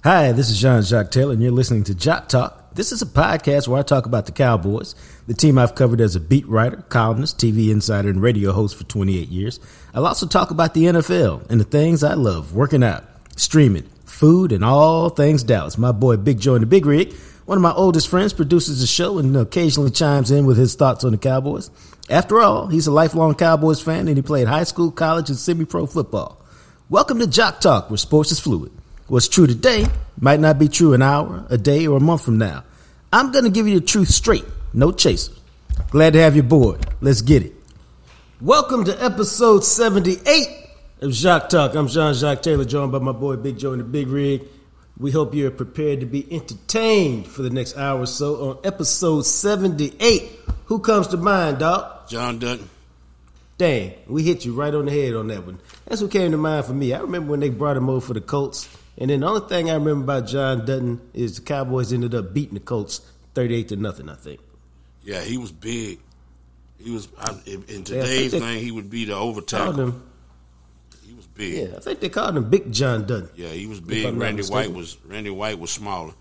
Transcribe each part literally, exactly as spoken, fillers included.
Hi, this is Jean-Jacques Taylor, and you're listening to Jock Talk. This is a podcast where I talk about the Cowboys, the team I've covered as a beat writer, columnist, T V insider, and radio host for twenty-eight years. I'll also talk about the N F L and the things I love, working out, streaming, food, and all things Dallas. My boy Big Joe in the Big Rig, one of my oldest friends, produces the show and occasionally chimes in with his thoughts on the Cowboys. After all, he's a lifelong Cowboys fan, and he played high school, college, and semi-pro football. Welcome to Jock Talk, where sports is fluid. What's true today might not be true an hour, a day, or a month from now. I'm going to give you the truth straight, no chaser. Glad to have you aboard. Let's get it. Welcome to episode seventy-eight of Jock Talk. I'm Jean-Jacques Taylor, joined by my boy Big Joe in the Big Rig. We hope you're prepared to be entertained for the next hour or so. On episode seventy-eight, who comes to mind, dog? John Dutton. Dang, we hit you right on the head on that one. That's what came to mind for me. I remember when they brought him over for the Colts. And then the only thing I remember about John Dutton is the Cowboys ended up beating the Colts thirty-eight to nothing, I think. Yeah, he was big. He was in, in today's thing. He would be the over tackle. He was big. Yeah, I think they called him Big John Dutton. Yeah, he was big. Randy White was Randy White was smaller.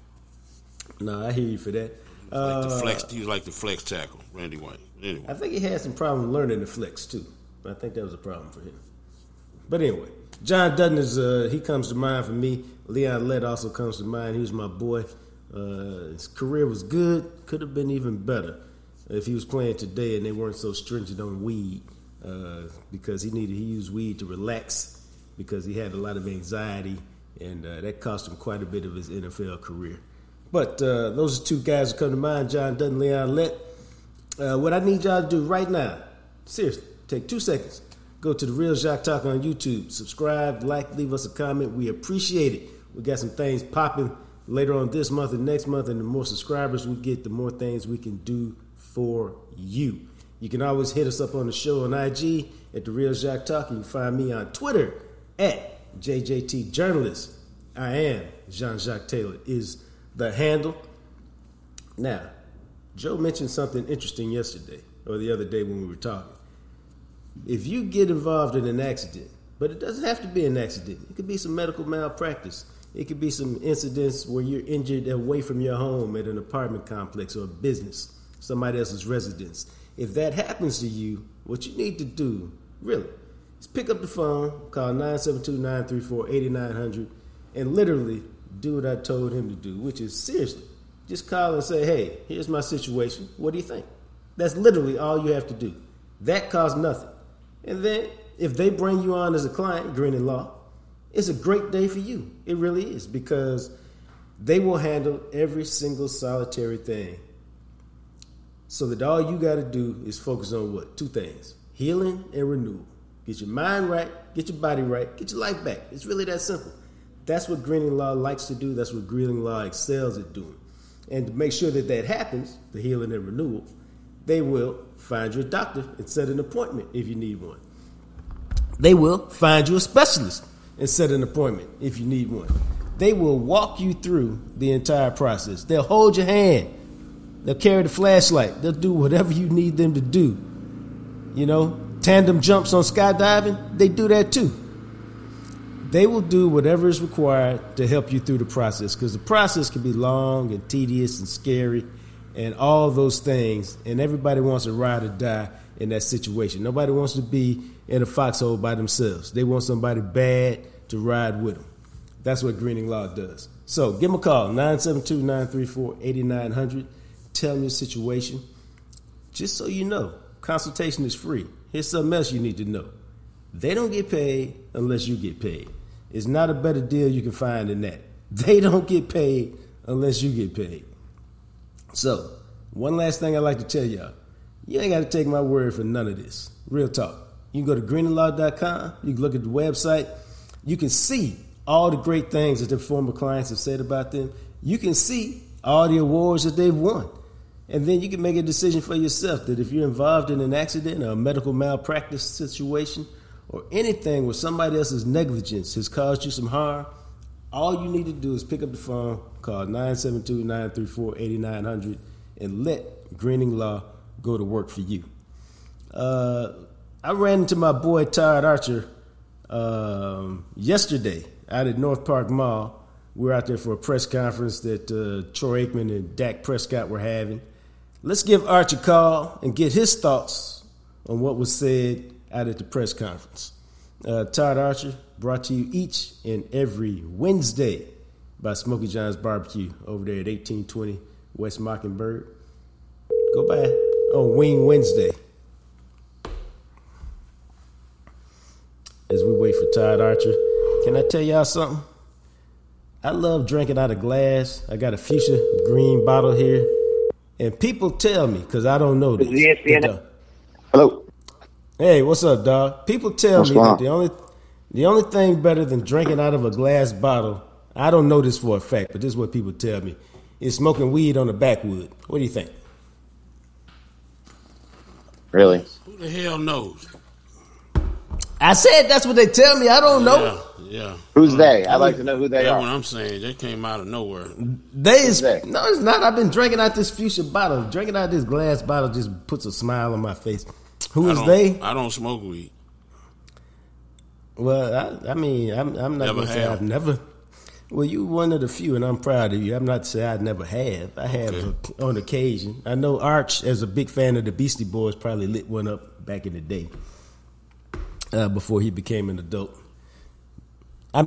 No, I hear you for that. He was, like the flex, he was like the flex tackle, Randy White. Anyway, I think he had some problem learning the flex too. I think that was a problem for him. But anyway. John Dutton is, uh, he comes to mind for me. Leon Lett also comes to mind. He was my boy. Uh, his career was good. Could have been even better if he was playing today and they weren't so stringent on weed uh, because he needed, he used weed to relax because he had a lot of anxiety, and uh, that cost him quite a bit of his N F L career. But uh, those are two guys who come to mind, John Dutton, Leon Lett. Uh, what I need y'all to do right now, seriously, take two seconds. Go to The Real Jock Talk on YouTube. Subscribe, like, leave us a comment. We appreciate it. We got some things popping later on this month and next month, and the more subscribers we get, the more things we can do for you. You can always hit us up on the show on I G at The Real Jock Talk. You can find me on Twitter at J J T Journalist. I am Jean-Jacques Taylor is the handle. Now, Joe mentioned something interesting yesterday or the other day when we were talking. If you get involved in an accident, but it doesn't have to be an accident. It could be some medical malpractice. It could be some incidents where you're injured away from your home at an apartment complex or a business, somebody else's residence. If that happens to you, what you need to do, really, is pick up the phone, call nine seven two, nine three four, eight nine zero zero, and literally do what I told him to do, which is seriously, just call and say, hey, here's my situation. What do you think? That's literally all you have to do. That costs nothing. And then if they bring you on as a client, Greening Law, it's a great day for you. It really is, because they will handle every single solitary thing so that all you got to do is focus on what? Two things, healing and renewal. Get your mind right, get your body right, get your life back. It's really that simple. That's what Greening Law likes to do. That's what Greening Law excels at doing. And to make sure that that happens, the healing and renewal, they will find you a doctor and set an appointment if you need one. They will find you a specialist and set an appointment if you need one. They will walk you through the entire process. They'll hold your hand. They'll carry the flashlight. They'll do whatever you need them to do. You know, tandem jumps on skydiving, they do that too. They will do whatever is required to help you through the process, because the process can be long and tedious and scary and all those things, and everybody wants to ride or die in that situation. Nobody wants to be in a foxhole by themselves. They want somebody bad to ride with them. That's what Greening Law does. So give them a call, nine seven two, nine three four, eight nine zero zero. Tell them your situation. Just so you know, consultation is free. Here's something else you need to know. They don't get paid unless you get paid. It's not a better deal you can find than that. They don't get paid unless you get paid. So, one last thing I'd like to tell y'all. You ain't got to take my word for none of this. Real talk. You can go to greening law dot com. You can look at the website. You can see all the great things that their former clients have said about them. You can see all the awards that they've won. And then you can make a decision for yourself that if you're involved in an accident or a medical malpractice situation or anything where somebody else's negligence has caused you some harm, all you need to do is pick up the phone, call nine seven two, nine three four, eight nine zero zero, and let Greening Law go to work for you. Uh, I ran into my boy Todd Archer um, yesterday out at North Park Mall we're out there for a press conference that uh, Troy Aikman and Dak Prescott were having. Let's give Arch a call and get his thoughts on what was said out at the press conference. Uh, Todd Archer, brought to you each and every Wednesday by Smokey John's Barbecue over there at eighteen twenty West Mockingbird. Go by on Wing Wednesday. As we wait for Todd Archer, can I tell y'all something? I love drinking out of glass. I got a fuchsia green bottle here. And people tell me, because I don't know this. That, Hello. Hey, what's up, dog? People tell what's me that the only the only thing better than drinking out of a glass bottle, I don't know this for a fact, but this is what people tell me, is smoking weed on the backwood. What do you think? Really? Who the hell knows? I said that's what they tell me. I don't know. Yeah, yeah. Who's they? I'd like to know who they That's are. what I'm saying. They came out of nowhere. They is they? No, it's not. I've been drinking out this fuchsia bottle. Drinking out this glass bottle just puts a smile on my face. Who is they? I don't smoke weed. Well, I, I mean, I'm, I'm not going to say I've never. Well, you one of the few, and I'm proud of you. I'm not saying I never have. I have okay. on occasion. I know Arch, as a big fan of the Beastie Boys, probably lit one up back in the day uh, before he became an adult. I'm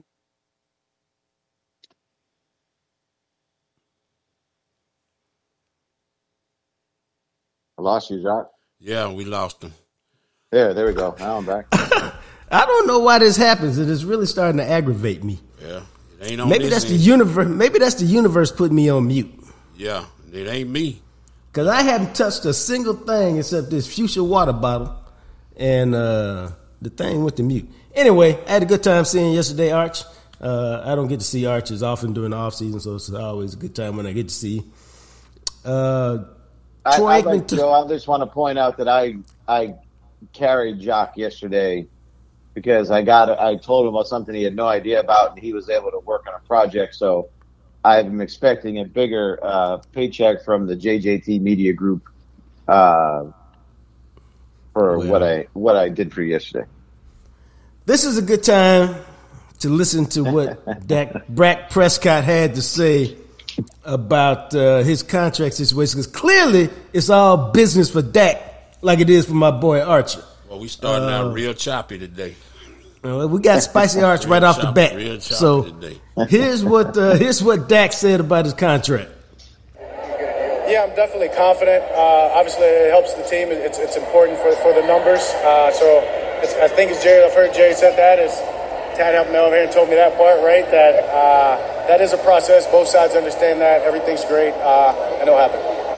I lost you, Jacques. Yeah, we lost him. There, there we go. Now I'm back. I don't know why this happens. It is really starting to aggravate me. Yeah, it ain't on maybe that's end. the universe. Maybe that's the universe putting me on mute. Yeah, it ain't me. Because I haven't touched a single thing except this fuchsia water bottle, and uh, the thing with the mute. Anyway, I had a good time seeing you yesterday, Arch. Uh, I don't get to see Arch as often during the off season, so it's always a good time when I get to see you. Uh, I, Troy I'd Aikman like to go, I just want to point out that I I carried Jock yesterday because I got I told him about something he had no idea about, and he was able to work on a project. So I'm expecting a bigger uh, paycheck from the J J T Media Group uh, for well, what I what I did for you yesterday. This is a good time to listen to what Dak Dak Prescott had to say about uh, his contract situation, because clearly it's all business for Dak, like it is for my boy Archer. Well, we starting uh, out real choppy today. Uh, we got spicy Arch right off choppy, the bat. Real choppy so today. here's what uh, here's what Dak said about his contract. Yeah, I'm definitely confident. Uh, obviously, it helps the team. It's it's important for for the numbers. Uh, so it's, I think as Jerry, I've heard Jerry said that is. Tad helped me over here and told me that part, right? That uh, that is a process. Both sides understand that. Everything's great. Uh, and it'll happen.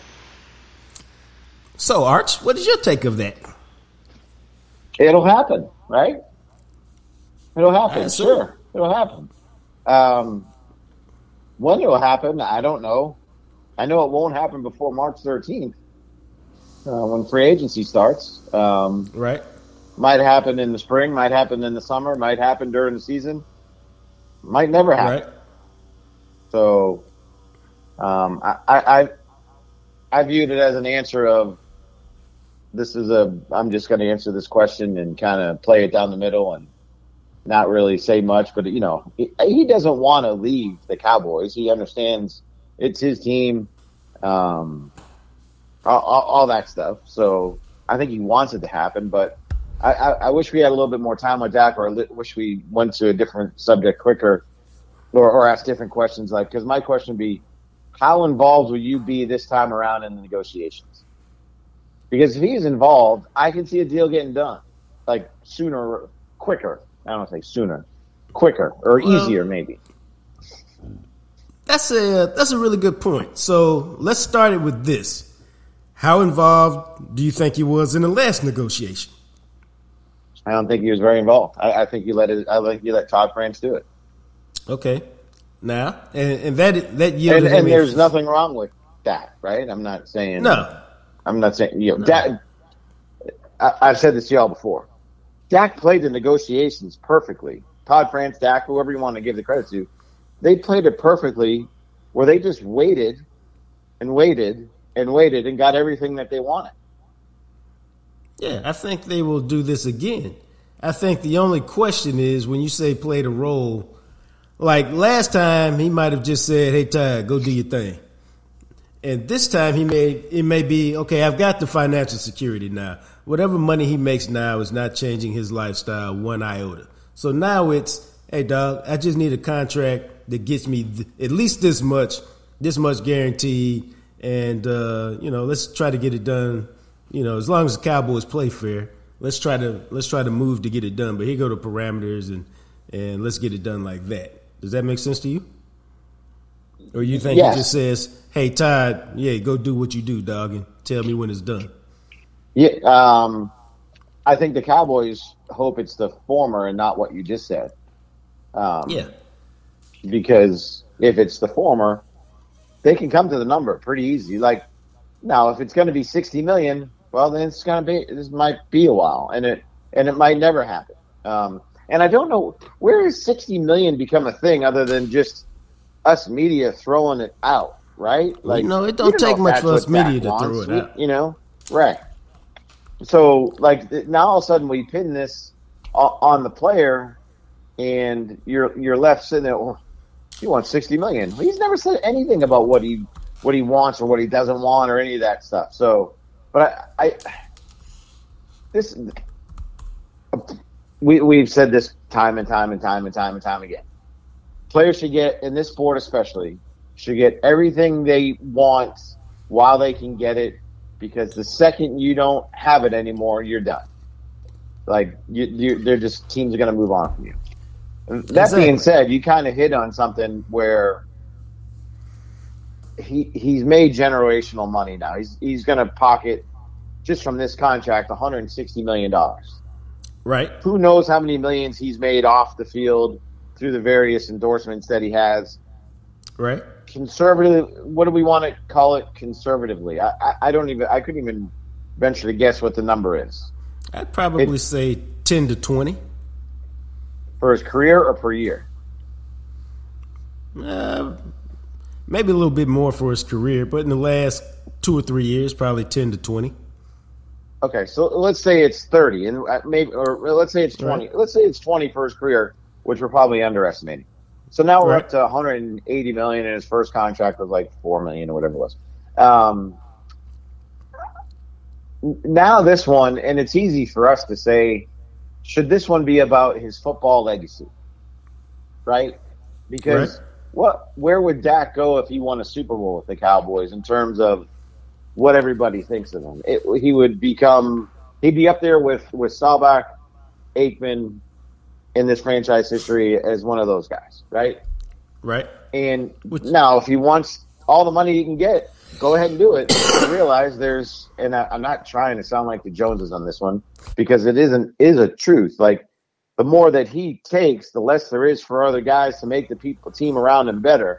So, Arch, what is your take of that? It'll happen, right? It'll happen. Sure, it'll happen. Um, when it'll happen, I don't know. I know it won't happen before March thirteenth, uh, when free agency starts. Um, right. Might happen in the spring, might happen in the summer, might happen during the season, might never happen. Right. So, um, I, I, I viewed it as an answer of, this is a, I'm just going to answer this question and kind of play it down the middle and not really say much. But, you know, he, he doesn't want to leave the Cowboys. He understands it's his team, um, all, all, all that stuff. So I think he wants it to happen, but I, I, I wish we had a little bit more time with Dak, or I wish we went to a different subject quicker, or, or asked different questions. Like, because my question would be, how involved will you be this time around in the negotiations? Because if he's involved, I can see a deal getting done, like sooner, quicker. I don't want to say sooner, quicker, or well, easier maybe. That's a that's a really good point. So let's start it with this: how involved do you think he was in the last negotiation? I don't think he was very involved. I, I think you let it. I think you let Todd France do it. Okay, now and, and that that yielded and, and there's f- nothing wrong with that, right? I'm not saying no. I'm not saying you know. No. Dak, I, I've said this to y'all before. Dak played the negotiations perfectly. Todd France, Dak, whoever you want to give the credit to, they played it perfectly, where they just waited and waited and waited and got everything that they wanted. Yeah, I think they will do this again. I think the only question is, when you say played a role, Like last time, he might have just said, "Hey, Ty, go do your thing." And this time, he may it may be okay. I've got the financial security now. Whatever money he makes now is not changing his lifestyle one iota. So now it's, hey, dog, I just need a contract that gets me th- at least this much, this much guaranteed, and uh, you know, let's try to get it done. You know, as long as the Cowboys play fair, let's try to let's try to move to get it done. But here go the parameters, and and let's get it done like that. Does that make sense to you? Or you think yes. He just says, "Hey, Todd, yeah, go do what you do, dog, and tell me when it's done." Yeah, um, I think the Cowboys hope it's the former and not what you just said. Um, yeah, because if it's the former, they can come to the number pretty easy. Like now, if it's going to be sixty million, well, then it's going to be. This might be a while, and it and it might never happen. Um, and I don't know where has sixty million become a thing other than just us media throwing it out, right? Like, you know, it don't take much for us media to throw it out. You know, right? So, like, now all of a sudden we pin this on the player, and you're you're left sitting there. Well, he wants sixty million. Well, he's never said anything about what he what he wants or what he doesn't want or any of that stuff. So, but I, I this we we've said this time and time and time and time and time again. Players should get, in this sport especially, should get everything they want while they can get it. Because the second you don't have it anymore, you're done. Like you, you, they're just teams are going to move on from you. That exactly. Being said, you kind of hit on something where he he's made generational money now. He's he's going to pocket just from this contract one hundred sixty million dollars. Right. Who knows how many millions he's made off the field through the various endorsements that he has. Right. Conservative, what do we want to call it conservatively? I, I, I don't even, I couldn't even venture to guess what the number is. I'd probably it, say ten to twenty. For his career or per year? Uh, maybe a little bit more for his career, but in the last two or three years, probably ten to twenty. Okay, so let's say it's thirty, and maybe, or let's say it's twenty. Right. Let's say it's twenty for his career, which we're probably underestimating. So now we're right. up to one hundred eighty million dollars, and his first contract was like four million dollars or whatever it was. Um, now this one, and it's easy for us to say, should this one be about his football legacy? Right? Because right. what, where would Dak go if he won a Super Bowl with the Cowboys in terms of what everybody thinks of him? It, he would become, he'd be up there with, with Staubach, Aikman, in this franchise history as one of those guys, right? Right. And Which, now, if he wants all the money he can get, go ahead and do it. Realize there's, and I, I'm not trying to sound like the Joneses on this one, because it isn't is a truth. Like the more that he takes, the less there is for other guys to make the people team around him better.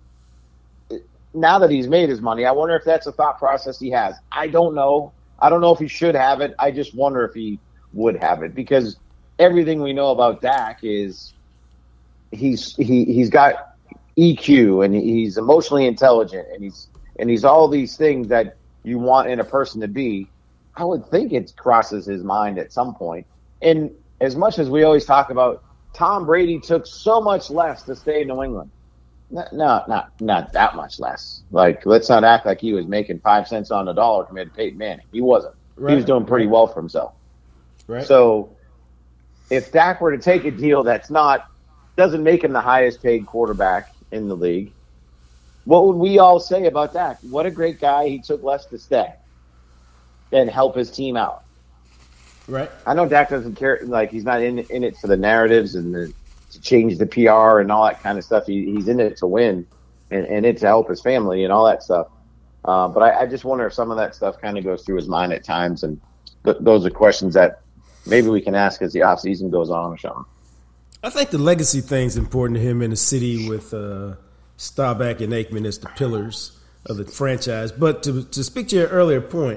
Now that he's made his money, I wonder if that's a thought process he has. I don't know. I don't know if he should have it. I just wonder if he would have it, because everything we know about Dak is he's he he's got E Q and he's emotionally intelligent and he's and he's all these things that you want in a person to be. I would think it crosses his mind at some point. And as much as we always talk about Tom Brady took so much less to stay in New England. No, not not that much less. Like, let's not act like he was making five cents on the dollar compared to Peyton Manning. He wasn't. Right. He was doing pretty well for himself. Right. So if Dak were to take a deal that's not doesn't make him the highest paid quarterback in the league, what would we all say about Dak? What a great guy. He took less to stay and help his team out. Right. I know Dak doesn't care. Like, he's not in in it for the narratives and the, to change the P R and all that kind of stuff. He, he's in it to win and, and it to help his family and all that stuff. Uh, but I, I just wonder if some of that stuff kind of goes through his mind at times. And th- those are questions that maybe we can ask as the offseason goes on or something. I think the legacy thing's important to him in a city with uh, Staubach and Aikman as the pillars of the franchise. But to to speak to your earlier point,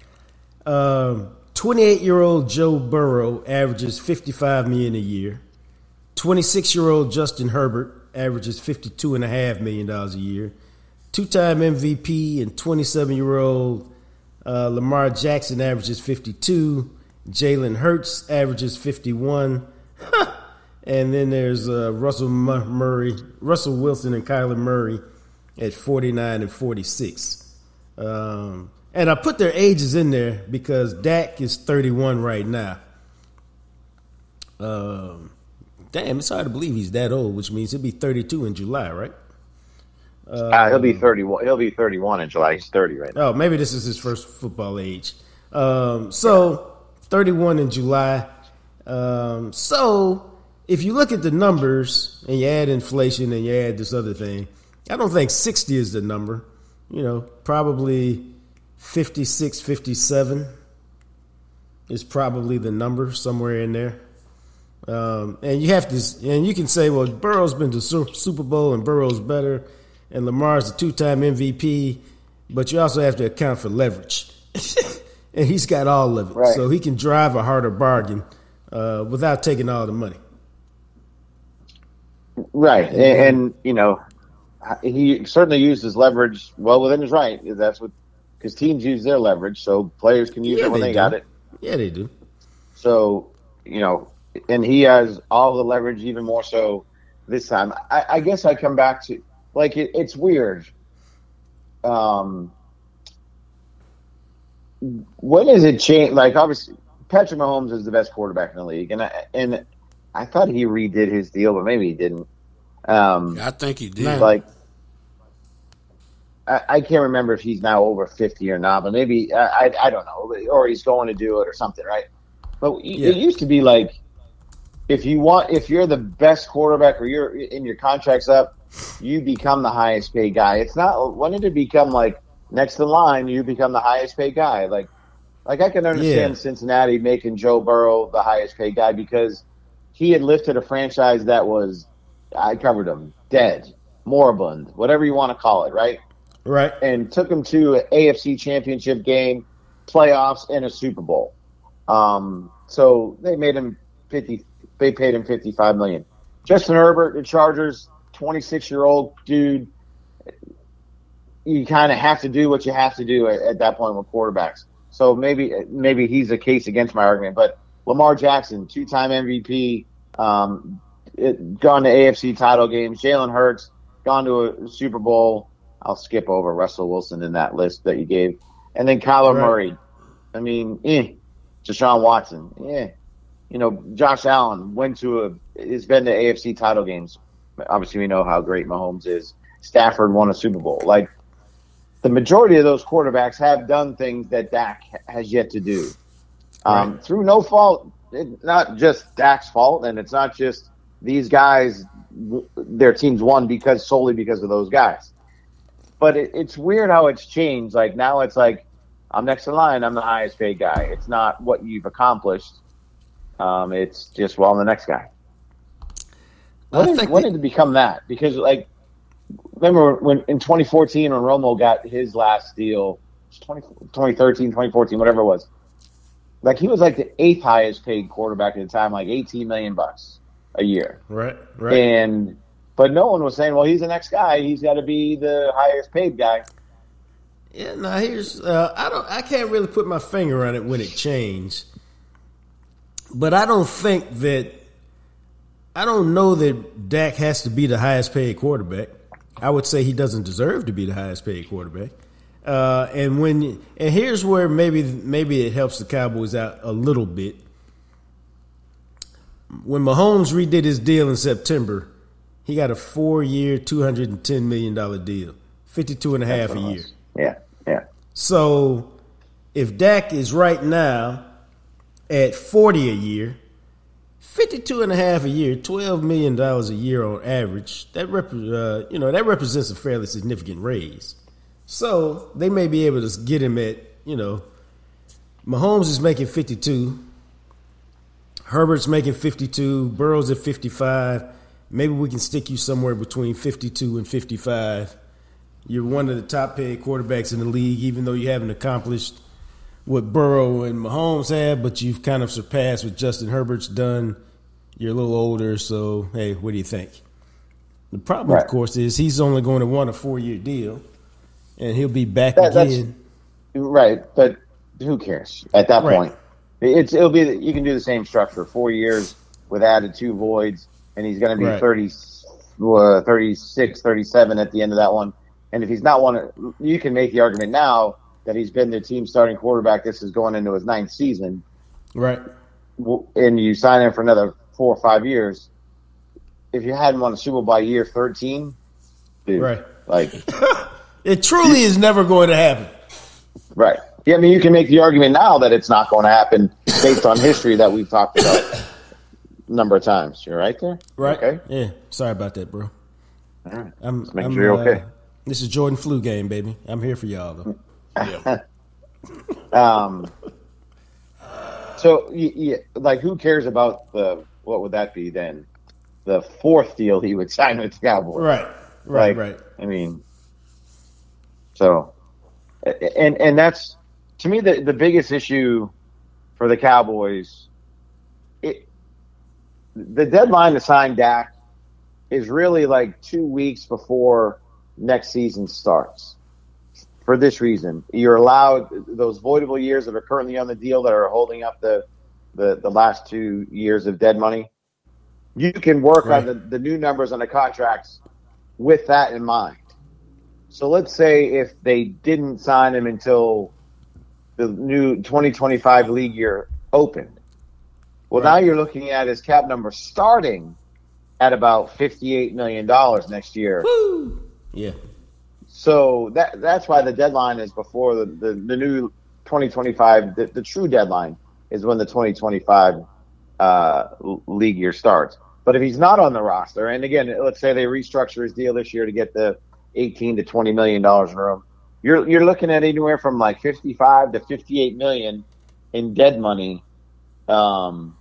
um, twenty-eight-year-old Joe Burrow averages fifty-five million dollars a year. twenty-six-year-old Justin Herbert averages fifty-two point five million dollars a year. Two-time M V P and twenty-seven-year-old uh, Lamar Jackson averages fifty-two. Jalen Hurts averages fifty-one. And then there's uh, Russell Murray, Russell Wilson, and Kyler Murray at forty-nine and forty-six. Um, and I put their ages in there because Dak is thirty-one right now. Um, damn, it's hard to believe he's that old, which means he'll be thirty-two in July, right? Uh, uh, he'll be thirty-one. He'll be thirty-one in July. He's thirty right now. Oh, maybe this is his first football age. Um, so thirty-one in July. Um, so if you look at the numbers and you add inflation and you add this other thing, I don't think sixty is the number. You know, probably fifty-six, fifty-seven is probably the number, somewhere in there. Um, and you have to, and you can say, well, Burrow's been to Super Bowl and Burrow's better, and Lamar's a two-time M V P, but you also have to account for leverage. And he's got all of it. Right. So he can drive a harder bargain uh, without taking all the money. Right. And, and, you know, he certainly used his leverage well within his right. That's what, because teams use their leverage, so players can use yeah, it when they, they do. got it. Yeah, they do. So, you know, and he has all the leverage, even more so this time. I, I guess I come back to, like, it, it's weird. Um, when is it change? Like, obviously, Patrick Mahomes is the best quarterback in the league, and I, and I thought he redid his deal, but maybe he didn't. Um, I think he did. Like, I, I can't remember if he's now over fifty or not, but maybe I, I, I don't know, or he's going to do it or something, right? But yeah. It used to be like, if you want, if you're the best quarterback or you're in your contract's up, you become the highest paid guy. It's not, when did it become like next in line, you become the highest paid guy? Like, like I can understand yeah. Cincinnati making Joe Burrow the highest paid guy because he had lifted a franchise that was, I covered him, dead, moribund, whatever you want to call it, right? Right. And took him to an A F C championship game, playoffs, and a Super Bowl. Um, so they made him fifty. They paid him fifty-five million dollars. Justin Herbert, the Chargers, twenty-six-year-old dude. You kind of have to do what you have to do at, at that point with quarterbacks. So maybe maybe he's a case against my argument. But Lamar Jackson, two-time M V P, um, it, gone to A F C title games. Jalen Hurts, gone to a Super Bowl. I'll skip over Russell Wilson in that list that you gave. And then Kyler right. Murray. I mean, eh. Deshaun Watson, eh. You know, Josh Allen went to a, has been to A F C title games. Obviously, we know how great Mahomes is. Stafford won a Super Bowl. Like, the majority of those quarterbacks have done things that Dak has yet to do. Um, right. Through no fault, it, not just Dak's fault, and it's not just these guys, their teams won because solely because of those guys. But it, it's weird how it's changed. Like, now it's like, I'm next in line, I'm the highest paid guy. It's not what you've accomplished. Um, it's just, well, I'm the next guy. When, did, when did it become that? Because, like, remember when in twenty fourteen when Romo got his last deal, twenty thirteen, twenty fourteen, whatever it was, like, he was like the eighth highest paid quarterback at the time, like eighteen million bucks a year. Right, right. And but no one was saying, well, he's the next guy. He's got to be the highest paid guy. Yeah, now here's uh, I don't I can't really put my finger on it when it changed, but I don't think that I don't know that Dak has to be the highest paid quarterback. I would say he doesn't deserve to be the highest paid quarterback. Uh, and when and here's where maybe maybe it helps the Cowboys out a little bit. When Mahomes redid his deal in September, he got a four-year, two hundred ten million dollars deal, fifty-two and a half a year. Yeah, yeah. So if Dak is right now at forty a year, fifty-two and a half a year, twelve million dollars a year on average, that rep- uh, you know, that represents a fairly significant raise. So they may be able to get him at, you know, Mahomes is making fifty-two, Herbert's making fifty-two, Burrow's at fifty-five. Maybe we can stick you somewhere between fifty-two and fifty-five. You're one of the top paid quarterbacks in the league, even though you haven't accomplished what Burrow and Mahomes have, but you've kind of surpassed what Justin Herbert's done. You're a little older, so, hey, what do you think? The problem, right. of course, is he's only going to want a four-year deal, and he'll be back that, again. Right, but who cares at that right. point? It's it'll be you can do the same structure, four years with added two voids. and he's going to be right. thirty, uh, thirty-six, thirty-seven at the end of that one. And if he's not one, you can make the argument now that he's been the team starting quarterback. This is going into his ninth season. Right. And you sign him for another four or five years. If you hadn't won a Super Bowl by year thirteen, dude, right. like it truly is never going to happen. Right. Yeah, I mean, you can make the argument now that it's not going to happen based on history that we've talked about a number of times. You're right there? Right. Okay. Yeah. Sorry about that, bro. All right. I'm, Let's make I'm, sure you're okay. Uh, this is Jordan Flu game, baby. I'm here for y'all, though. Yeah. um. So, yeah, like, who cares about the, what would that be then? The fourth deal he would sign with the Cowboys. Right. Right, like, right. I mean, so, and and that's, to me, the, the biggest issue for the Cowboys, it, the deadline to sign Dak is really like two weeks before next season starts. For this reason, you're allowed those voidable years that are currently on the deal that are holding up the the, the last two years of dead money. You can work right. on the, the new numbers on the contracts with that in mind. So let's say if they didn't sign him until the new twenty twenty-five league year opened. Well, right. now you're looking at his cap number starting at about fifty-eight million dollars next year. Woo! Yeah. So that that's why the deadline is before the, the, the new twenty twenty-five, the, the true deadline is when the twenty twenty-five uh, league year starts. But if he's not on the roster, and again, let's say they restructure his deal this year to get the eighteen to twenty million dollars in room, you're you're looking at anywhere from like fifty-five to fifty-eight million in dead money um,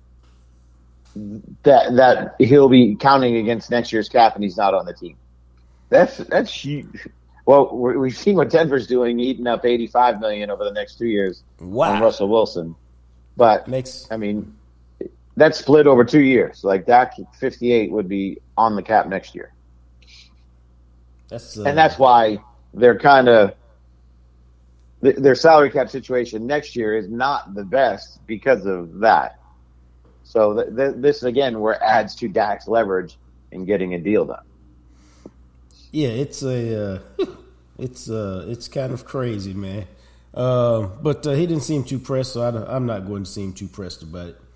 that that he'll be counting against next year's cap, and he's not on the team. That's that's huge. Well, we've seen what Denver's doing, eating up eighty-five million dollars over the next two years wow. on Russell Wilson. But Makes... I mean, that's split over two years. Like Dak fifty-eight would be on the cap next year. That's uh... and that's why they're kind of their salary cap situation next year is not the best because of that. So th- th- this again, where it adds to Dak's leverage in getting a deal done. Yeah, it's a, uh, it's uh, it's kind of crazy, man. Uh, but uh, he didn't seem too pressed, so I I'm not going to seem too pressed about it.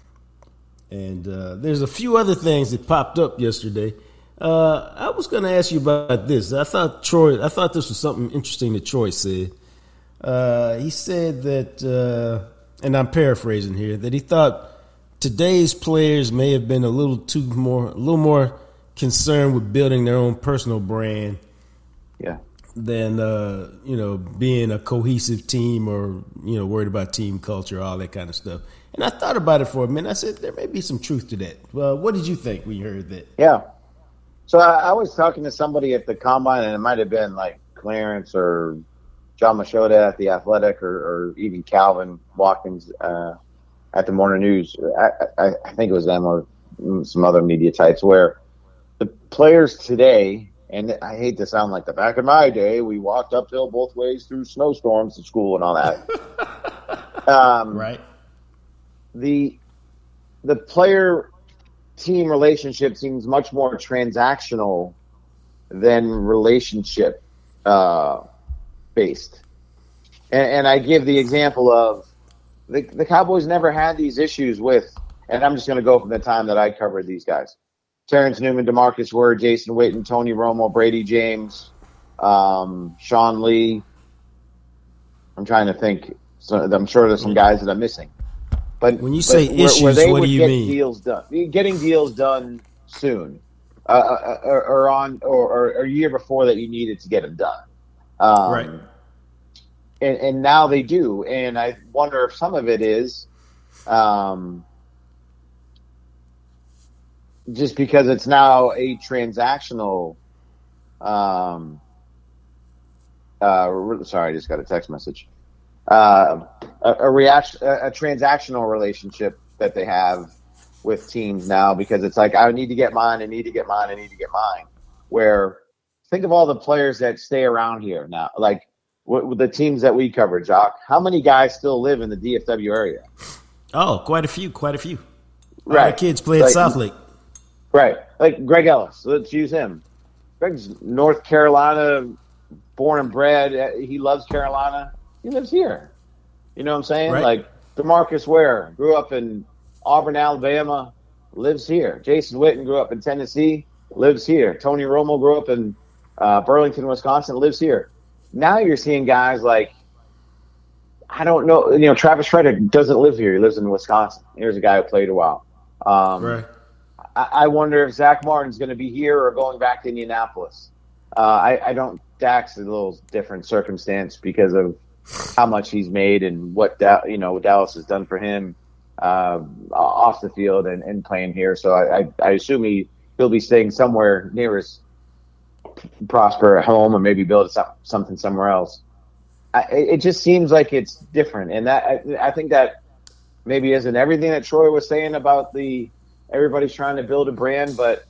And uh, there's a few other things that popped up yesterday. Uh, I was going to ask you about this. I thought Troy, I thought this was something interesting that Troy said. Uh, he said that, uh, and I'm paraphrasing here, that he thought today's players may have been a little too more, a little more. concerned with building their own personal brand, yeah, than uh, you know being a cohesive team or you know worried about team culture, all that kind of stuff. And I thought about it for a minute. I said there may be some truth to that. Well, what did you think when you heard that? Yeah, so I, I was talking to somebody at the combine, and it might have been like Clarence or John Machota at the Athletic, or, or even Calvin Watkins uh, at the Morning News. I, I, I think it was them or some other media types where. The players today, and I hate to sound like the back in my day, we walked uphill both ways through snowstorms to school and all that. um, right. The the player team relationship seems much more transactional than relationship uh, based. And, and I give the example of the, the Cowboys never had these issues with, and I'm just going to go from the time that I covered these guys. Terrence Newman, DeMarcus Ware, Jason Witten, Tony Romo, Brady James, um, Sean Lee. I'm trying to think. So I'm sure there's some guys that I'm missing. But when you but say where, issues, where they what would do you get mean? Deals done, getting deals done soon, uh, or, or on, or, or a year before that you needed to get them done. Um, right. And, and now they do, and I wonder if some of it is. Um, Just because it's now a transactional, um, uh, sorry, I just got a text message. Uh, a, a reaction, a, a transactional relationship that they have with teams now, because it's like I need to get mine, I need to get mine, I need to get mine. Where think of all the players that stay around here now, like with the teams that we cover, Jock. How many guys still live in the D F W area? Oh, quite a few, quite a few. Right, our kids play at like, South Lake. Right. Like Greg Ellis. Let's use him. Greg's North Carolina, born and bred. He loves Carolina. He lives here. You know what I'm saying? Right. Like DeMarcus Ware grew up in Auburn, Alabama, lives here. Jason Witten grew up in Tennessee, lives here. Tony Romo grew up in uh, Burlington, Wisconsin, lives here. Now you're seeing guys like, I don't know, you know, Travis Frederick doesn't live here. He lives in Wisconsin. Here's a guy who played a while. Um, right. I, I wonder if Zach Martin's going to be here or going back to Indianapolis. Uh, I, I don't. Dak's a little different circumstance because of how much he's made and what da- you know what Dallas has done for him uh, off the field and, and playing here. So I, I, I assume he he'll be staying somewhere near his prosper at home or maybe build some, something somewhere else. I, it just seems like it's different, and that I, I think that maybe isn't everything that Troy was saying about the everybody's trying to build a brand, but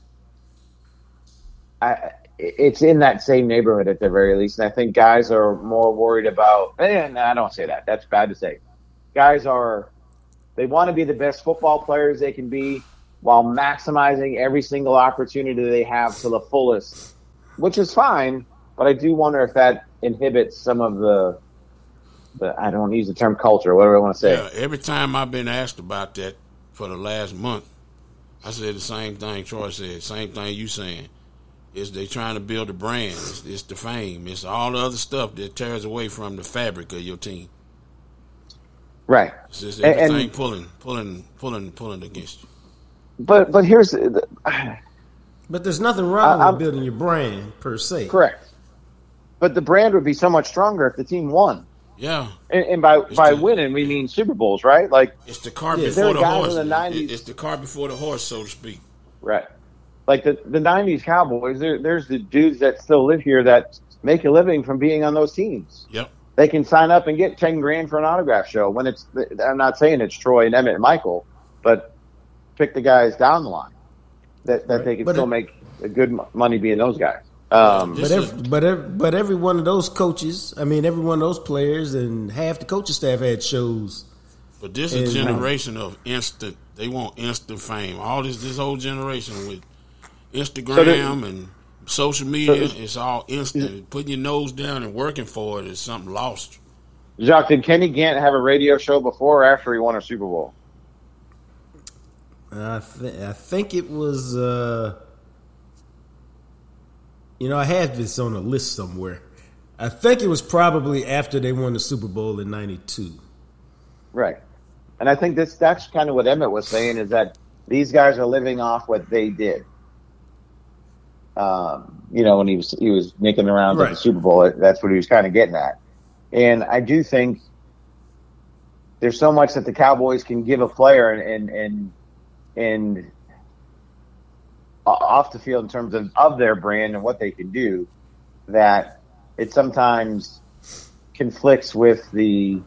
I, it's in that same neighborhood at the very least. And I think guys are more worried about, and I don't say that. That's bad to say. Guys are, they want to be the best football players they can be while maximizing every single opportunity they have to the fullest, which is fine. But I do wonder if that inhibits some of the, the I don't use the term culture, whatever I want to say. Yeah, every time I've been asked about that for the last month, I said the same thing Troy said, same thing you saying. Is they trying to build a brand. It's, it's the fame. It's all the other stuff that tears away from the fabric of your team. Right. It's just everything and, pulling, pulling, pulling, pulling against you. But but here's the, but there's nothing wrong I, with building your brand per se. Correct. But the brand would be so much stronger if the team won. Yeah. And, and by it's by the, winning we mean Super Bowls, right? Like it's the cart yeah, before the horse. In the nineties, it's the cart before the horse, so to speak. Right. Like the, the nineties Cowboys, there, there's the dudes that still live here that make a living from being on those teams. Yep. They can sign up and get ten grand for an autograph show. When it's, I'm not saying it's Troy and Emmett and Michael, but pick the guys down the line that, that right. they can but still it, make a good money being those guys. Um, but every, but every, but every one of those coaches, I mean, every one of those players and half the coaching staff had shows. But this is a generation of instant. They want instant fame. All this, this whole generation with Instagram so there, and social media, so it's all instant. Putting your nose down and working for it is something lost. Jacques, did Kenny Gant have a radio show before or after he won a Super Bowl? I, th- I think it was, uh, you know, I have this on a list somewhere. I think it was probably after they won the Super Bowl in ninety-two. Right. And I think this that's kind of what Emmett was saying, is that these guys are living off what they did. Um, you know, when he was he was making the rounds right. at the Super Bowl, that's what he was kind of getting at. And I do think there's so much that the Cowboys can give a player and and and, and off the field in terms of, of their brand and what they can do, that it sometimes conflicts with the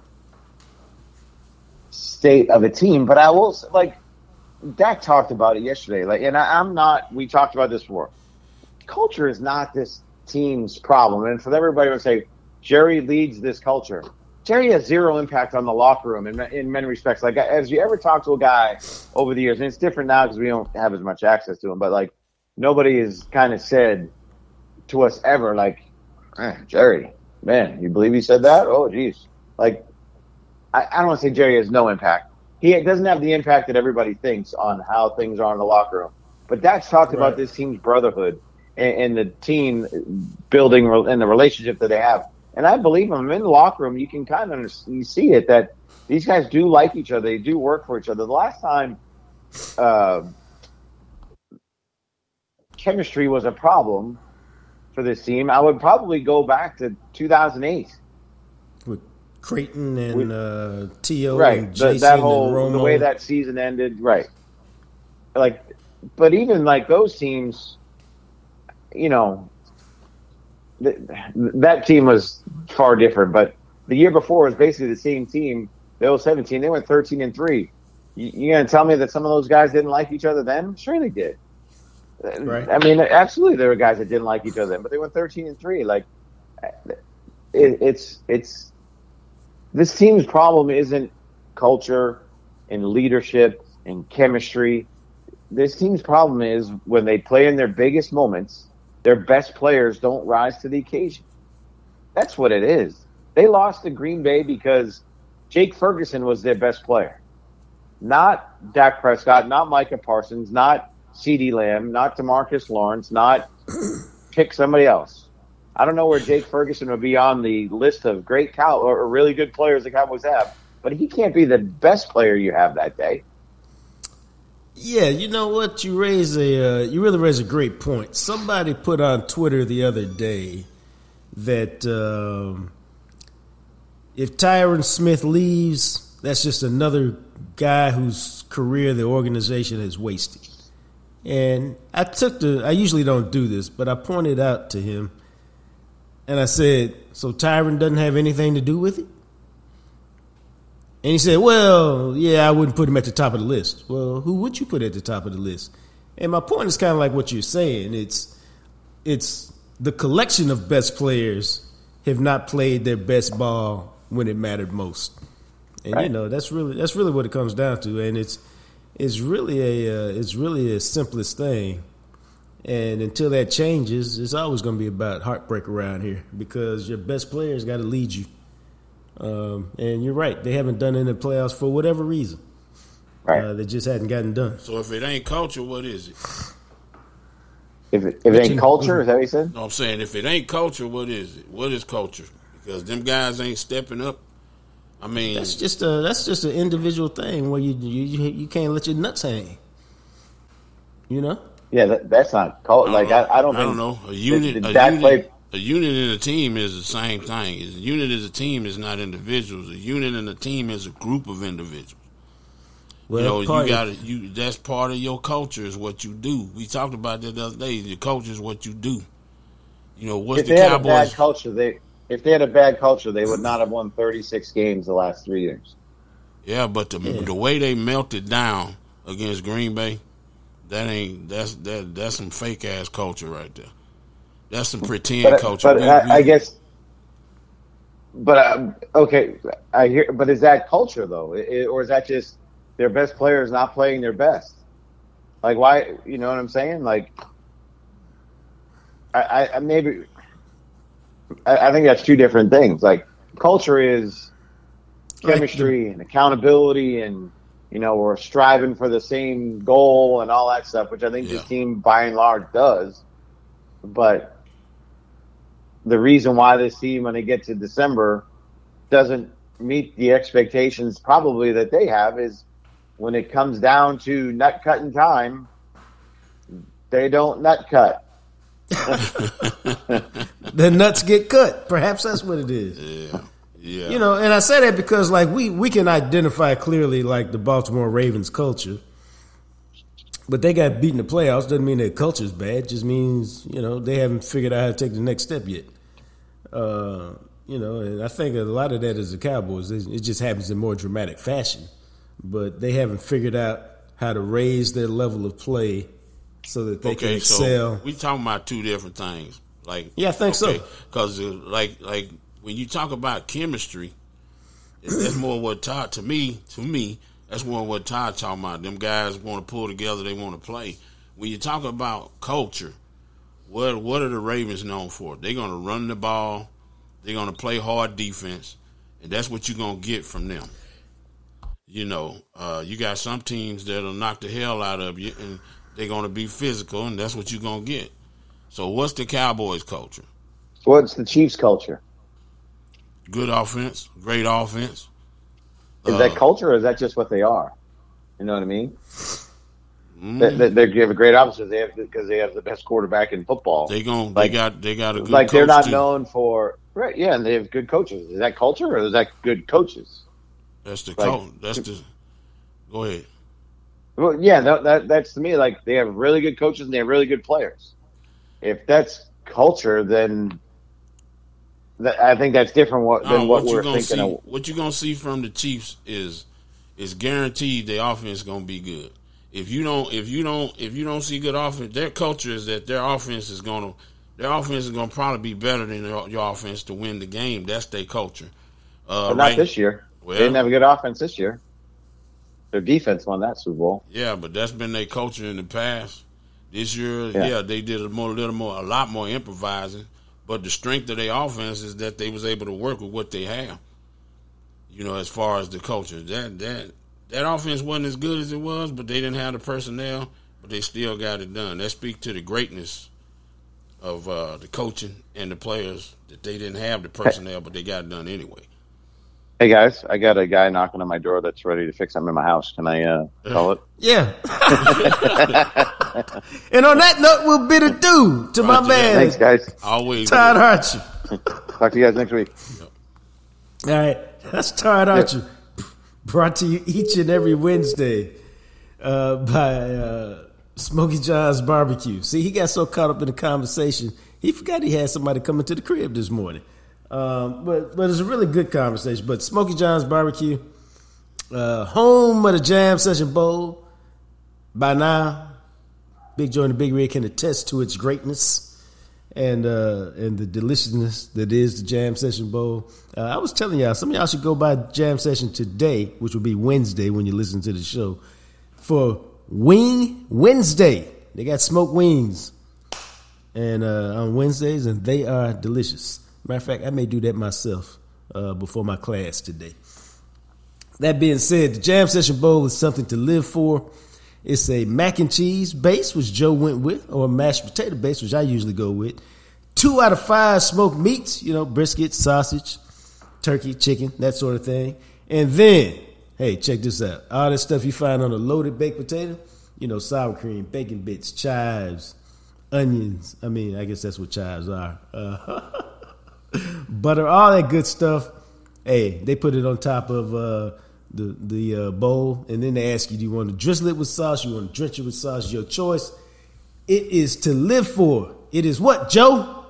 state of a team. But I will, like, Dak talked about it yesterday. Like, and I, I'm not. We talked about this before. Culture is not this team's problem, and for everybody to say Jerry leads this culture, Jerry has zero impact on the locker room in, in many respects. Like, as you ever talk to a guy over the years, and it's different now because we don't have as much access to him, but like nobody has kind of said to us ever, like, eh, Jerry, man, you believe he said that? Oh, geez. Like, I, I don't want to say Jerry has no impact. He doesn't have the impact that everybody thinks on how things are in the locker room. But Dak's talked right. about this team's brotherhood and, and the team building and the relationship that they have. And I believe them. In the locker room, you can kind of you see it, that these guys do like each other. They do work for each other. The last time uh, chemistry was a problem for this team, I would probably go back to two thousand eight. With Creighton and With, uh, T O right. and Jason the, that whole, and Romo. The way that season ended, right. Like, but even like those teams, you know, that team was far different, but the year before was basically the same team. The oh seventeen, they went thirteen and three. You, you gonna tell me that some of those guys didn't like each other then? Sure, they did. Right. I mean, absolutely, there were guys that didn't like each other then, but they went thirteen and three. Like, it, it's it's this team's problem isn't culture and leadership and chemistry. this team's problem is when they play in their biggest moments, their best players don't rise to the occasion. That's what it is. They lost to Green Bay because Jake Ferguson was their best player. Not Dak Prescott, not Micah Parsons, not CeeDee Lamb, not DeMarcus Lawrence, not pick somebody else. I don't know where Jake Ferguson would be on the list of great cow or really good players the Cowboys have, but he can't be the best player you have that day. Yeah, you know what? You raise a uh, you really raise a great point. Somebody put on Twitter the other day that um, if Tyron Smith leaves, that's just another guy whose career the organization has wasted. And I took the I usually don't do this, but I pointed out to him and I said, "So Tyron doesn't have anything to do with it?" And he said, well, yeah, I wouldn't put him at the top of the list. Well, who would you put at the top of the list? And my point is kind of like what you're saying. It's it's the collection of best players have not played their best ball when it mattered most. And, right. you know, that's really that's really what it comes down to. And it's it's really a uh, it's really a simplest thing. And until that changes, it's always going to be about heartbreak around here because your best players got to lead you. Um, and you're right. They haven't done it in the playoffs for whatever reason. Right. Uh, they just hadn't gotten done. So if it ain't culture, what is it? If it, if it ain't culture, is that what you said? No, I'm saying if it ain't culture, what is it? What is culture? Because them guys ain't stepping up. I mean, that's just a that's just an individual thing where you you you can't let your nuts hang. You know? Yeah, that, that's not culture. Like I, I don't. I think don't know. A unit. that, a that unit. play, A unit in a team is the same thing. A unit as a team is not individuals. A unit in a team is a group of individuals. Well, you know, you got to you. That's part of your culture. Is what you do. We talked about that the other day. Your culture is what you do. You know, what's if the they Cowboys? Had a bad culture, they if they had a bad culture, they would not have won thirty-six games the last three years. Yeah, but the yeah. the way they melted down against Green Bay, that ain't that's that that's some fake ass culture right there. That's some pretend but, culture. But we, I, we, I guess, but um, okay, I hear. But is that culture though, it, or is that just their best players not playing their best? Like why? You know what I'm saying? Like, I, I maybe I, I think that's two different things. Like culture is chemistry and accountability, and you know we're striving for the same goal and all that stuff, which I think yeah. this team by and large does. But the reason why this team, when they get to December, doesn't meet the expectations probably that they have is when it comes down to nut cutting time, they don't nut cut. The nuts get cut. Perhaps that's what it is. Yeah. Yeah. You know, and I say that because like we, we can identify clearly like the Baltimore Ravens culture. But they got beat in the playoffs. Doesn't mean their culture's bad. It just means, you know, they haven't figured out how to take the next step yet. Uh, you know, and I think a lot of that is the Cowboys. It just happens in more dramatic fashion. But they haven't figured out how to raise their level of play so that they okay, can excel. So we talking about two different things. Like yeah, I think okay, so. Because uh, like like when you talk about chemistry, that's more what Todd to me to me. That's more what Todd talking about. Them guys want to pull together. They want to play. When you talk about culture, what what are the Ravens known for? They're going to run the ball. They're going to play hard defense, and that's what you're going to get from them. You know, uh, you got some teams that'll knock the hell out of you, and they're going to be physical, and that's what you're going to get. So what's the Cowboys' culture? What's the Chiefs' culture? Good offense, great offense. Is uh, that culture, or is that just what they are? You know what I mean? Mm, they, they, they have a great offense because they have because they have the best quarterback in football. They going like, they got they got a good like coach they're not too. known for right. Yeah, and they have good coaches. Is that culture, or is that good coaches? That's the like, coach. That's the. Go ahead. Well, yeah, that, that that's to me like they have really good coaches and they have really good players. If that's culture, then. I think that's different what, than no, what, what we're gonna thinking see, of. What you're going to see from the Chiefs is is guaranteed their offense is going to be good. If you don't if you don't if you don't see good offense, their culture is that their offense is going to their offense is going to probably be better than your, your offense to win the game. That's their culture. Uh, but not right, this year. Well, they didn't have a good offense this year. Their defense won that Super Bowl. Yeah, but that's been their culture in the past. This year, Yeah. yeah, they did a more, little more, a lot more improvising. But the strength of their offense is that they was able to work with what they have. You know, as far as the culture, that that that offense wasn't as good as it was, but they didn't have the personnel, but they still got it done. That speaks to the greatness of uh, the coaching and the players, that they didn't have the personnel, but they got it done anyway. Hey guys, I got a guy knocking on my door that's ready to fix something in my house. Can I uh, call it? Yeah. And on that note, we'll bid adieu to my Roger that. man, Thanks, guys. Always. Todd Archer. Talk to you guys next week. All right, that's Todd Archer, brought to you each and every Wednesday uh, by uh, Smokey John's Barbecue. See, he got so caught up in the conversation, he forgot he had somebody coming to the crib this morning. Um, but but it's a really good conversation. But Smokey John's Barbecue, uh, home of the Jam Session Bowl. By now, Big Joe and the Big Rig can attest to its greatness and uh, and the deliciousness that is the Jam Session Bowl. Uh, I was telling y'all, some of y'all should go by Jam Session today, which will be Wednesday when you listen to the show, for Wing Wednesday. They got smoked wings and uh, on Wednesdays, and they are delicious. Matter of fact, I may do that myself uh, before my class today. That being said, the Jam Session Bowl is something to live for. It's a mac and cheese base, which Joe went with, or a mashed potato base, which I usually go with. Two out of five smoked meats, you know, brisket, sausage, turkey, chicken, that sort of thing. And then, hey, check this out. All that stuff you find on a loaded baked potato, you know, sour cream, bacon bits, chives, onions. I mean, I guess that's what chives are. Uh, butter, all that good stuff. Hey, they put it on top of uh, the the uh, bowl, and then they ask you, do you want to drizzle it with sauce? You want to drench it with sauce? Your choice. It is to live for. It is what, Joe?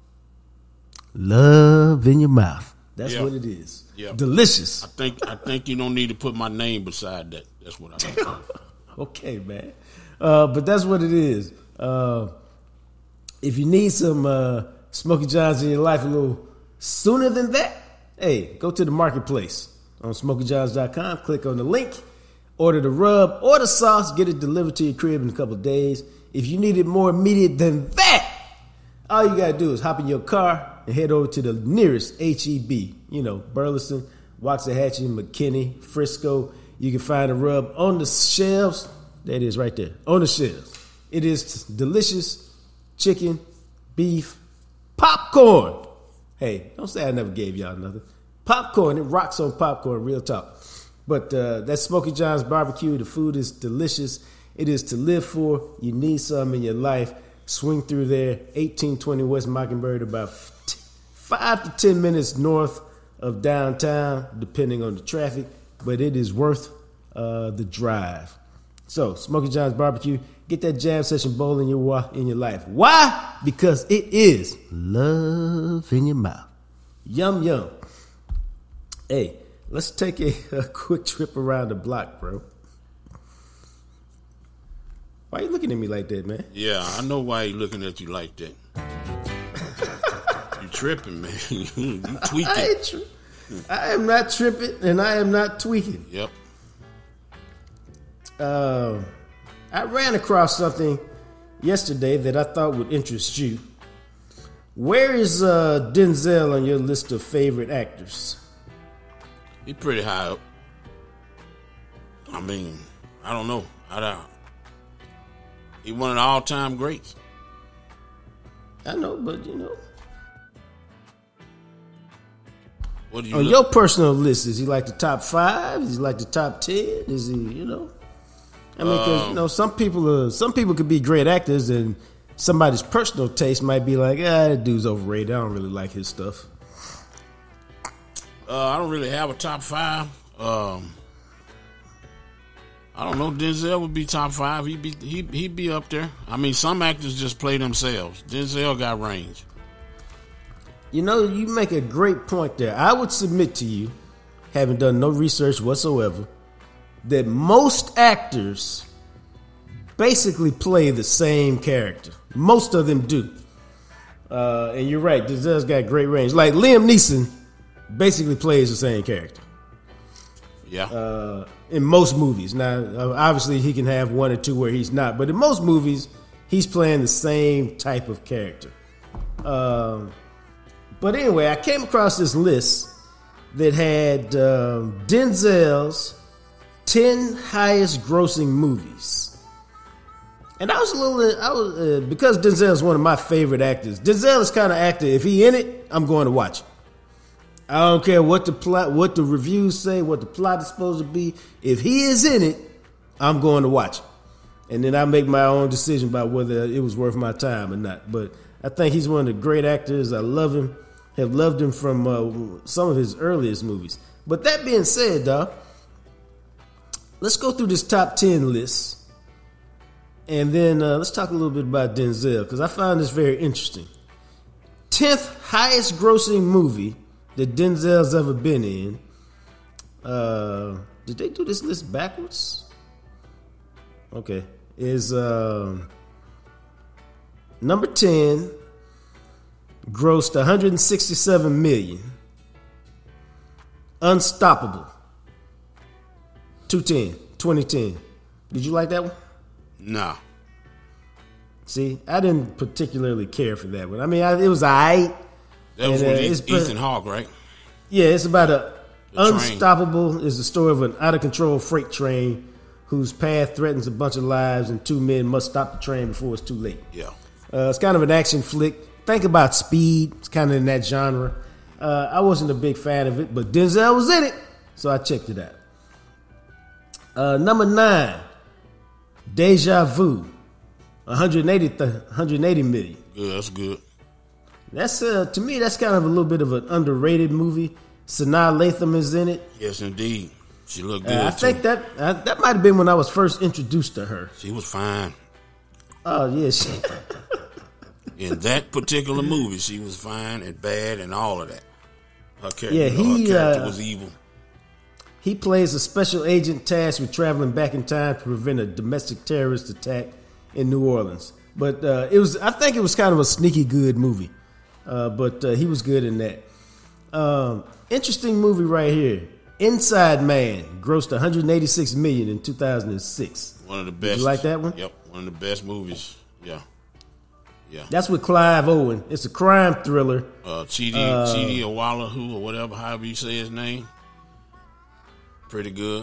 Love in your mouth. That's Yeah. what it is. Yeah. Delicious. I think I think you don't need to put my name beside that. That's what I think. Okay, man. Uh, but that's what it is. Uh, if you need some uh, Smokey John's in your life a little sooner than that, hey, go to the marketplace on Smokey Johns dot com. Click on the link. Order the rub or the sauce. Get it delivered to your crib in a couple of days. If you need it more immediate than that, all you got to do is hop in your car and head over to the nearest H E B. You know, Burleson, Waxahachie, McKinney, Frisco. You can find a rub on the shelves. There it is right there. On the shelves. It is delicious chicken, beef, popcorn. Hey, don't say I never gave y'all nothing. Popcorn, it rocks on popcorn, real talk. But uh, that's Smokey John's Barbecue. The food is delicious. It is to live for. You need some in your life. Swing through there, eighteen twenty West Mockingbird, about five to ten minutes north of downtown, depending on the traffic. But it is worth uh, the drive. So, Smokey John's Barbecue, get that Jam Session Bowl in your in your life. Why? Because it is love in your mouth. Yum, yum. Hey, let's take a, a quick trip around the block, bro. Why are you looking at me like that, man? Yeah, I know why he looking at you like that. You tripping, man. You tweaking. I, ain't tri- I am not tripping, and I am not tweaking. Yep. Uh, I ran across something yesterday that I thought would interest you. Where is uh, Denzel on your list of favorite actors? He's pretty high up. I mean, I don't know. I don't. He's one of the all-time greats. I know, but you know. What do you On look- your personal list, is he like the top five? Is he like the top ten? Is he, you know? I mean, because you know, some people are, some people could be great actors, and somebody's personal taste might be like, ah, that dude's overrated. I don't really like his stuff. Uh, I don't really have a top five. Um, I don't know. Denzel would be top five. He'd be he he'd be up there. I mean, some actors just play themselves. Denzel got range. You know, you make a great point there. I would submit to you, having done no research whatsoever, that most actors basically play the same character. Most of them do. Uh, and you're right, Denzel's got great range. Like Liam Neeson basically plays the same character. Yeah. Uh, in most movies. Now, uh, obviously, he can have one or two where he's not, but in most movies, he's playing the same type of character. Um, but anyway, I came across this list that had um, Denzel's ten highest grossing movies. And I was a little, I was uh, because Denzel's one of my favorite actors. Denzel is kind of actor. If he in it, I'm going to watch it. I don't care what the plot, what the reviews say, what the plot is supposed to be. If he is in it, I'm going to watch it. And then I make my own decision about whether it was worth my time or not. But I think he's one of the great actors. I love him. Have loved him from uh, some of his earliest movies. But that being said, dog, let's go through this top ten list. And then uh, let's talk a little bit about Denzel, because I found this very interesting. tenth highest grossing movie that Denzel's ever been in. Uh, did they do this list backwards? Okay. Is uh, number ten, grossed one hundred sixty-seven million dollars. Unstoppable. two ten, twenty ten. Did you like that one? Nah. See, I didn't particularly care for that one. I mean, I, it was all right. That was and, uh, with it's, Ethan Hawke, right? Yeah, it's about a The train. Unstoppable is the story of an out-of-control freight train whose path threatens a bunch of lives, and two men must stop the train before it's too late. Yeah. Uh, it's kind of an action flick. Think about Speed. It's kind of in that genre. Uh, I wasn't a big fan of it, but Denzel was in it, so I checked it out. Uh, number nine, Deja Vu, one hundred eighty, one hundred eighty million. Good, that's good. That's uh, to me, that's kind of a little bit of an underrated movie. Sanaa Lathan is in it. Yes, indeed. She looked good. Uh, I too. think that uh, that might have been when I was first introduced to her. She was fine. Oh yeah, she, In that particular movie, she was fine and bad and all of that. Her character, Yeah, he, her character uh, was evil. he plays a special agent tasked with traveling back in time to prevent a domestic terrorist attack in New Orleans. But uh, it was, I think it was kind of a sneaky good movie. Uh, but uh, he was good in that. Um, interesting movie right here. Inside Man grossed one hundred eighty-six million dollars in two thousand six. One of the best. you like that one? Yep, one of the best movies. Yeah, yeah. That's with Clive Owen. It's a crime thriller. Uh, Chidi, Uh, Chidi Awala, or whatever, however you say his name. Pretty good.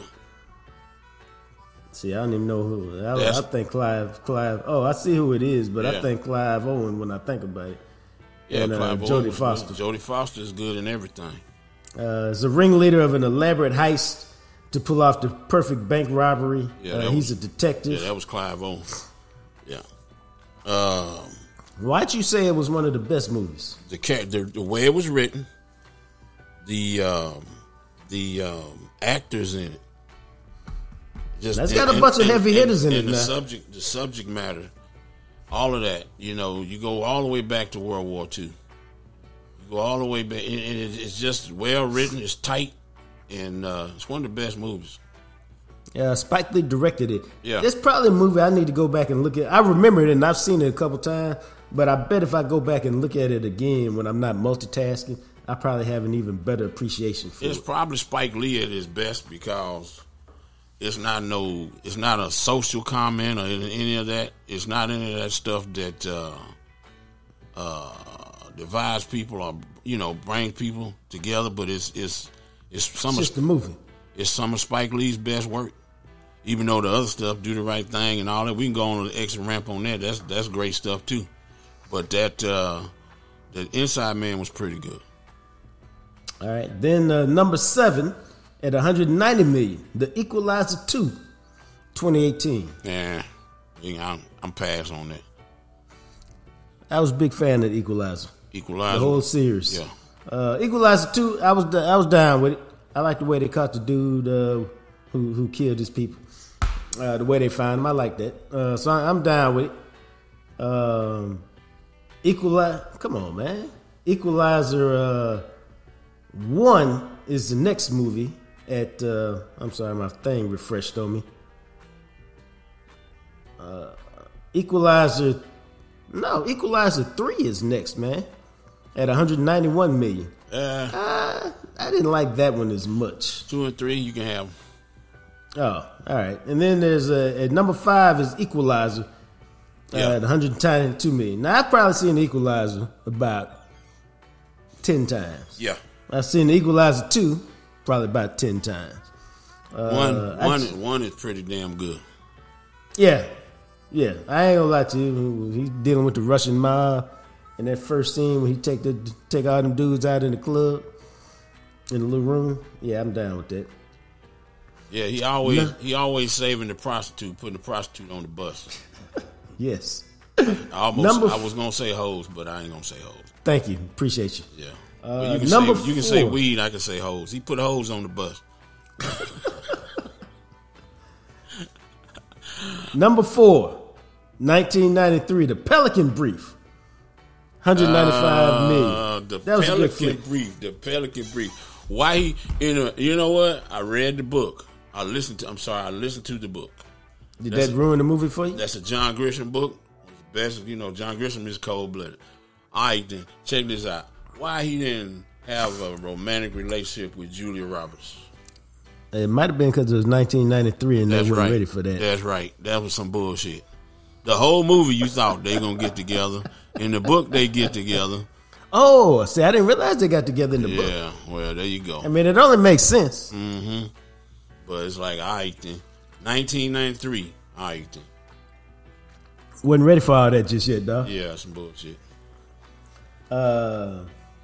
See, I don't even know who. I, That's- I think Clive. Clive. Oh, I see who it is, but I Yeah. think Clive Owen when I think about it. Yeah, And, uh, Clive Owen Jodie was Foster. good. Jodie Foster is good in everything. Uh, is a ringleader of an elaborate heist to pull off the perfect bank robbery. Yeah, uh, that he's was- a detective. Yeah, that was Clive Owen. Yeah. Um, Why'd you say it was one of the best movies? the character, the way it was written, the um, the um, actors in it. Just That's got a bunch of heavy hitters in and it the now. subject, the subject matter, all of that. You know, you go all the way back to World War Two. You go all the way back, and it- it's just well written. It's tight, and uh, it's one of the best movies. Uh, Spike Lee directed it. Yeah. It's probably a movie I need to go back and look at. I remember it and I've seen it a couple times, but I bet if I go back and look at it again when I'm not multitasking, I probably have an even better appreciation for It's it. probably Spike Lee at his best because it's not no, it's not a social comment or any of that. It's not any of that stuff that uh, uh, divides people or you know brings people together. But it's it's it's some It's of just a movie. it's some of Spike Lee's best work. Even though the other stuff, Do the Right Thing and all that, we can go on an extra ramp on that. That's that's great stuff too. But that uh, that Inside Man was pretty good. All right. Then uh, number seven at one hundred ninety million, The Equalizer two, twenty eighteen. Yeah, I'm, I'm past on that. I was a big fan of The Equalizer. Equalizer. The whole series. Yeah. Uh, Equalizer two, I was I was down with it. I like the way they caught the dude uh, who who killed his people. Uh, the way they found him, I like that. Uh, so I, I'm down with it. Um, Equalizer, come on, man. Equalizer uh, one is the next movie. At uh, I'm sorry, my thing refreshed on me. Uh, Equalizer, no, Equalizer three is next, man. At one hundred ninety-one million. Uh, Uh, I didn't like that one as much. Two and three, you can have. Oh, all right. And then there's a, at number five is Equalizer uh, Yeah. at one hundred two million. Now I've probably seen Equalizer about ten times. Yeah. I've seen Equalizer two probably about ten times. Uh, One, I one, just- one is pretty damn good. Yeah, yeah. I ain't gonna lie to you. He's dealing with the Russian mob in that first scene when he take the take all them dudes out in the club in the little room. Yeah, I'm down with that. Yeah, he always No. he always saving the prostitute, putting the prostitute on the bus. Yes. I almost Number I was gonna say hoes, but I ain't gonna say hoes. Thank you. Appreciate you. Yeah. Uh, But you can number say you can say four. weed, I can say hoes. He put hoes on the bus. Number four, nineteen ninety-three, The Pelican Brief. one hundred ninety-five million. Uh, the That was a good Pelican flick. Brief. The Pelican Brief. Why he? You know, you know what? I read the book. I listened to. I'm sorry. I listened to the book. Did That's that a- ruin the movie for you? That's a John Grisham book. The best. You know, John Grisham is cold blooded. All right, then check this out. Why he didn't have a romantic relationship with Julia Roberts? It might have been because it was nineteen ninety-three and they That's weren't right. ready for that. That's right. That was some bullshit. The whole movie you thought they gonna get together. In the book they get together. Oh, see, I didn't realize they got together in the book. Yeah, well there you go. I mean, it only makes sense. Mm-hmm. But it's like, all right then. nineteen ninety-three, all right then. Wasn't ready for all that just yet, dog. Yeah, some bullshit. Uh,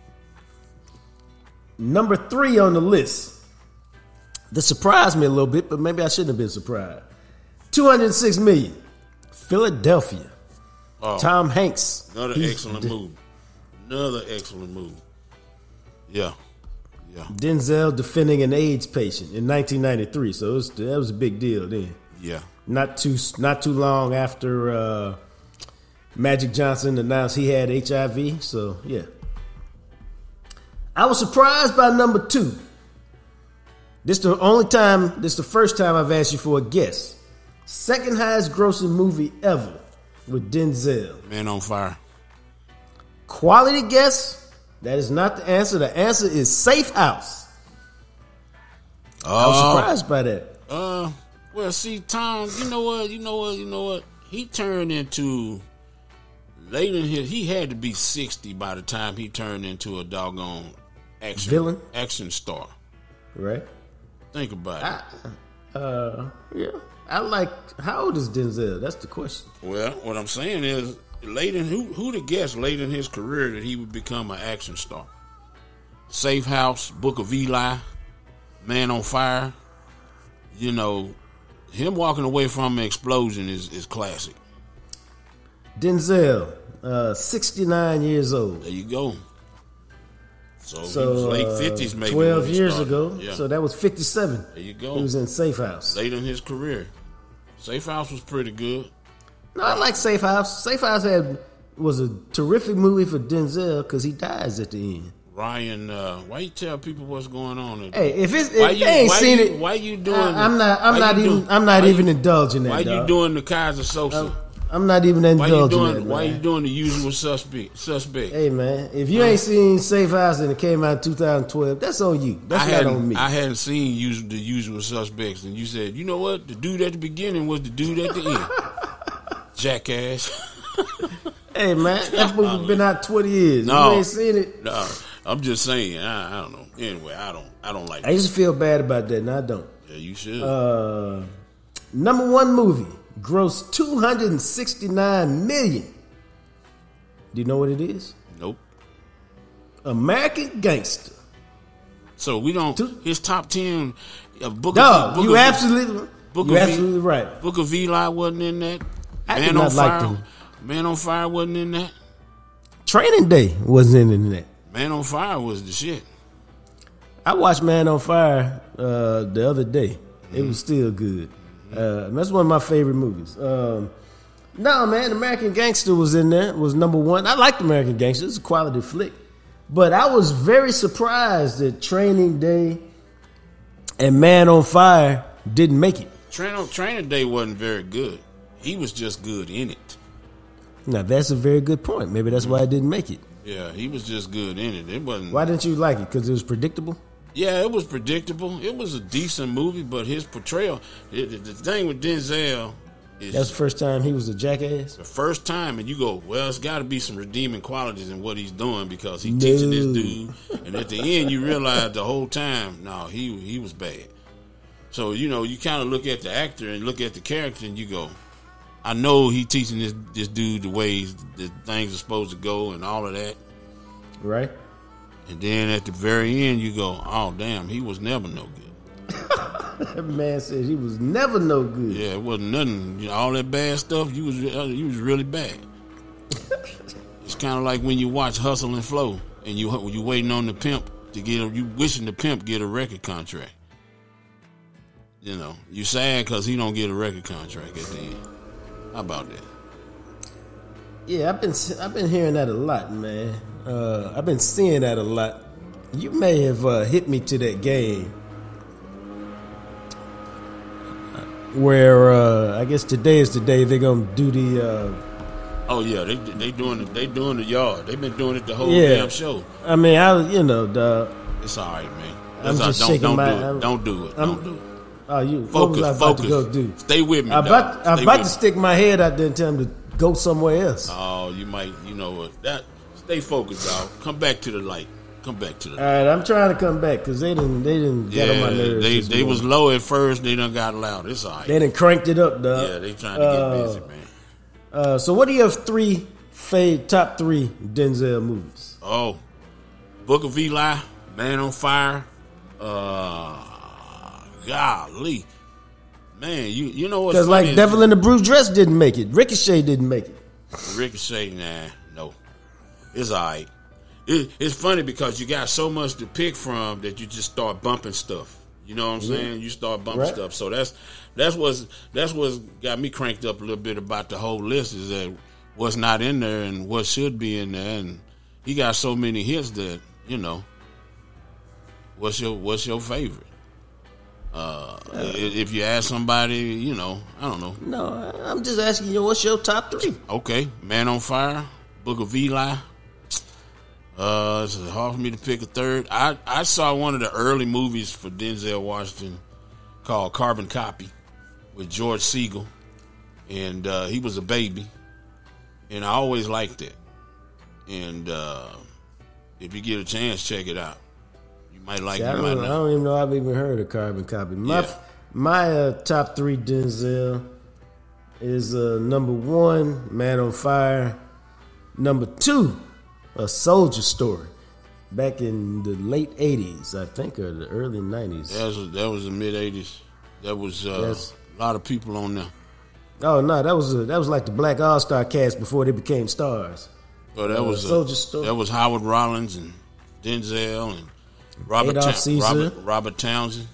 number three on the list. This surprised me a little bit, but maybe I shouldn't have been surprised. two hundred six million. Philadelphia. Oh, Tom Hanks. another He's- excellent movie. Another excellent movie. Yeah. Yeah. Denzel defending an AIDS patient in nineteen ninety-three, so it was, that was a big deal then. Yeah. Not too not too long after uh, Magic Johnson announced he had H I V. So yeah, I was surprised by number two. This the only time. This the first time I've asked you for a guess. Second highest grossing movie ever with Denzel. Man on Fire. Quality guess. That is not the answer. The answer is Safe House. I was Oh. surprised by that. Uh, well, see, Tom, you know what, you know what, you know what? He turned into late in his. He had to be sixty by the time he turned into a doggone action Villain? action star. Right. Think about it. Uh, yeah. I like. How old is Denzel? That's the question. Well, what I'm saying is, late in who who to guess late in his career that he would become an action star? Safe House, Book of Eli, Man on Fire. You know, him walking away from an explosion is, is classic. Denzel, uh, sixty-nine years old. There you go. So, he So was late uh, fifties, maybe twelve when he years started. ago. Yeah. So that was fifty-seven. There you go. He was in Safe House. Late in his career. Safe House was pretty good. No, I like Safe House. Safe House had was a terrific movie for Denzel because he dies at the end. Ryan, uh, why you tell people what's going on? Hey, if it's if Why they you- ain't why seen you- it, why you doing? I, I'm not. I'm why not you even. doing- I'm not why even you- indulging that. Why you dog. doing the Kaiser Sosa? I'm, I'm not even Why indulging you doing? that. Why man. you doing the usual suspect? Suspect. Hey man, if you ain't seen Safe House and it came out in two thousand twelve, that's on you. That's I not hadn't, on me. I hadn't seen usual, the usual suspects, and you said, you know what? The dude at the beginning was the dude at the end. Jackass. Hey man, that movie been out twenty years. No. You ain't seen it. No, I'm just saying. I, I don't know. Anyway, I don't. I don't like. I used to feel bad about that, and I don't. Yeah, you should. Uh, number one movie grossed two hundred sixty-nine million. Do you know what it is? nope. American Gangster. So we don't. Two- His top ten. Uh, book Dog, of, book you of, absolutely, Book you of absolutely right. Book of Eli wasn't in that. I Man did on not like Fire. them. Man on Fire wasn't in that. Training Day wasn't in that. Man on Fire was the shit. I watched Man on Fire uh, the other day. It was still good. Uh, that's one of my favorite movies. Um, no, man, American Gangster was in there. Was number one. I liked American Gangster. It's a quality flick. But I was very surprised that Training Day and Man on Fire didn't make it. Train Training Day wasn't very good. He was just good in it. Now, that's a very good point. Maybe that's why I didn't make it. Yeah, he was just good in it. It wasn't. Why didn't you like it? Because it was predictable? Yeah, it was predictable. It was a decent movie, but his portrayal, it, the thing with Denzel is That's the first time he was a jackass. the first time, and you go, well, it's got to be some redeeming qualities in what he's doing because he's No. teaching this dude, and at the end, you realize the whole time, no, he he was bad. So you know, you kind of look at the actor and look at the character, and you go, I know he teaching this this dude the ways that things are supposed to go and all of that. Right? And then at the very end, you go, oh damn, he was never no good. That man said he was never no good. Yeah, it wasn't nothing. You know, all that bad stuff, you was you was really bad. It's kind of like when you watch Hustle and Flow, and you you waiting on the pimp to get a, you wishing the pimp get a record contract. You know, you sad because he don't get a record contract at the end. How about that? Yeah, I've been I've been hearing that a lot, man. Uh, I've been seeing that a lot. You may have uh, hit me to that game where uh, I guess today is the day they're gonna do the. Uh, Oh yeah, they they doing it. They doing the yard. They've been doing it the whole Yeah. damn show. I mean, I you know the. It's all right, man. I'm That's all- just don't shaking don't my- do it. I'm- don't do it. I'm- don't do it. Oh, you what Focus, was I about focus. to go do? Stay with me. I'm dog. about, I'm Stay about with to me. stick my head out there and tell him to go somewhere else. Oh, you might. You know what? That. Stay focused, dog. Come back to the light. Come back to the All light. right, I'm trying to come back because they didn't they didn't get on my nerves. they this they was morning. low at first. They done got loud. It's all right. They done cranked it up, dog. Yeah, they trying to get Uh, busy, man. Uh, so, what are your three fave top three Denzel movies? Oh, Book of Eli, Man on Fire. Uh, golly, man, you you know what's Because funny like is- Devil in the Blue Dress didn't make it. Ricochet didn't make it. Ricochet, nah, no, it's all right. It, it's funny because you got so much to pick from that you just start bumping stuff. You know what I'm saying? You start bumping Right. stuff. So that's that's what's that's what's got me cranked up a little bit about the whole list is that what's not in there and what should be in there, and he got so many hits that you know. What's your what's your favorite? Uh, if you ask somebody, you know, I don't know. No, I'm just asking you, what's your top three? Okay, Man on Fire, Book of Eli. Uh, it's hard for me to pick a third. I, I saw one of the early movies for Denzel Washington called Carbon Copy with George Segal, and uh, he was a baby, and I always liked it. And uh, if you get a chance, check it out. You might like See, it. I, You might don't, I not. don't even know I've even heard of Carbon Copy. My Yeah. my uh, top three Denzel is uh, number one, Man on Fire. Number two, A Soldier Story. Back in the late eighties, I think, or the early nineties. That was that was the mid eighties. That was uh, Yes. a lot of people on there. Oh no, that was a, that was like the Black All Star cast before they became stars. But that Uh, was uh, Soldier Story. that was Howard Rollins and Denzel and Robert Adolph Ta- Caesar. Robert, Robert Townsend.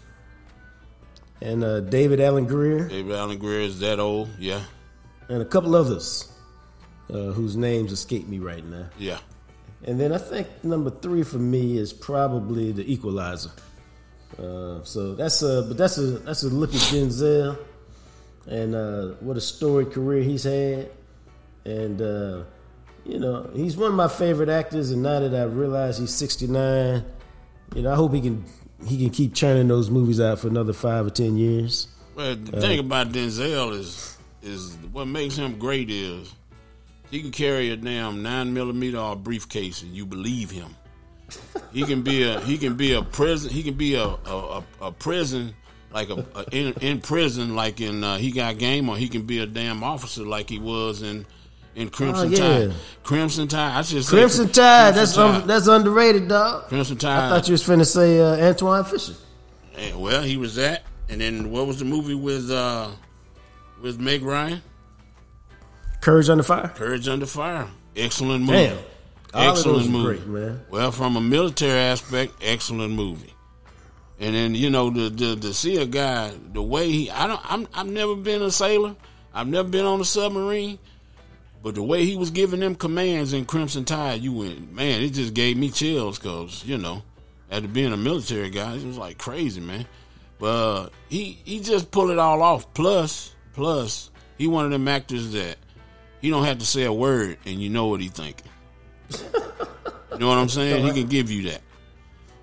And uh, David Allen Greer, David Allen Greer is that old, yeah, and a couple others uh, whose names escape me right now. yeah. And then I think number three for me is probably The Equalizer. Uh, so that's a but that's a that's a look at Denzel and uh, what a storied career he's had, and uh, you know he's one of my favorite actors. And now that I realize he's sixty-nine, you know I hope he can he can keep churning those movies out for another five or ten years. Well, the thing about Denzel is is what makes him great is he can carry a damn nine millimeter or a briefcase and you believe him. He can be a he can be a prison he can be a a, a, a prison like a, a in, in prison like in uh, He Got Game, or he can be a damn officer like he was in in Crimson Oh, yeah. Tide. Crimson Tide. I should say Crimson Crim- Tide, Crimson that's Tide. un, that's underrated, dog. Crimson I Tide. thought you was finna say uh, Antoine Fisher. Eh, well, he was that, and then what was the movie with uh, with Meg Ryan? Courage Under Fire. Courage Under Fire. Excellent movie. Damn. All of Excellent those are movie. great, man. Well, from a military aspect, excellent movie. And then you know the the to see a guy the way he I don't I'm I've never been a sailor. I've never been on a submarine. But the way he was giving them commands in Crimson Tide, you went, man, it just gave me chills because, you know, after being a military guy, it was like crazy, man. But uh, he, he just pulled it all off. Plus, plus, he one of them actors that he don't have to say a word and you know what he thinking. You know what I'm saying? He can give you that.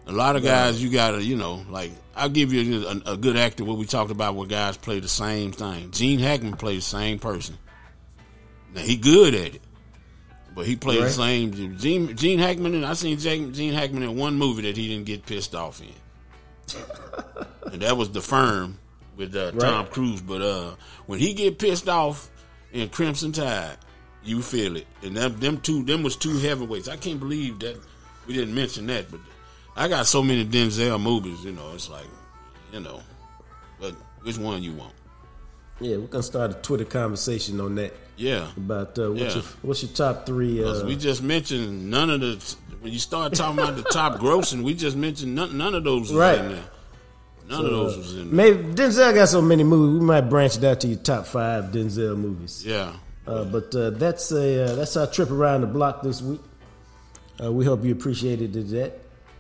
A lot of guys, you gotta, you know, like I'll give you a, a good actor. What we talked about, where guys play the same thing. Gene Hackman played the same person. Now he good at it, but he played right. the same. Gene, Gene Hackman, and I seen Gene Hackman in one movie that he didn't get pissed off in, and that was The Firm with uh, right. Tom Cruise. But uh, when he get pissed off in Crimson Tide, you feel it. And them, them two, them was two heavyweights. I can't believe that we didn't mention that, but. I got so many Denzel movies, you know, it's like, you know, but which one you want? Yeah, we're going to start a Twitter conversation on that. Yeah. About uh, what's, yeah. your, what's your top three? Uh, we just mentioned none of the, when you start talking about the top grossing, we just mentioned none, none of those was right. in there. None so, of those was in there. Maybe Denzel got so many movies, we might branch it out to your top five Denzel movies. Yeah. Uh, but uh, that's a uh, that's our trip around the block this week. Uh, we hope you appreciated that.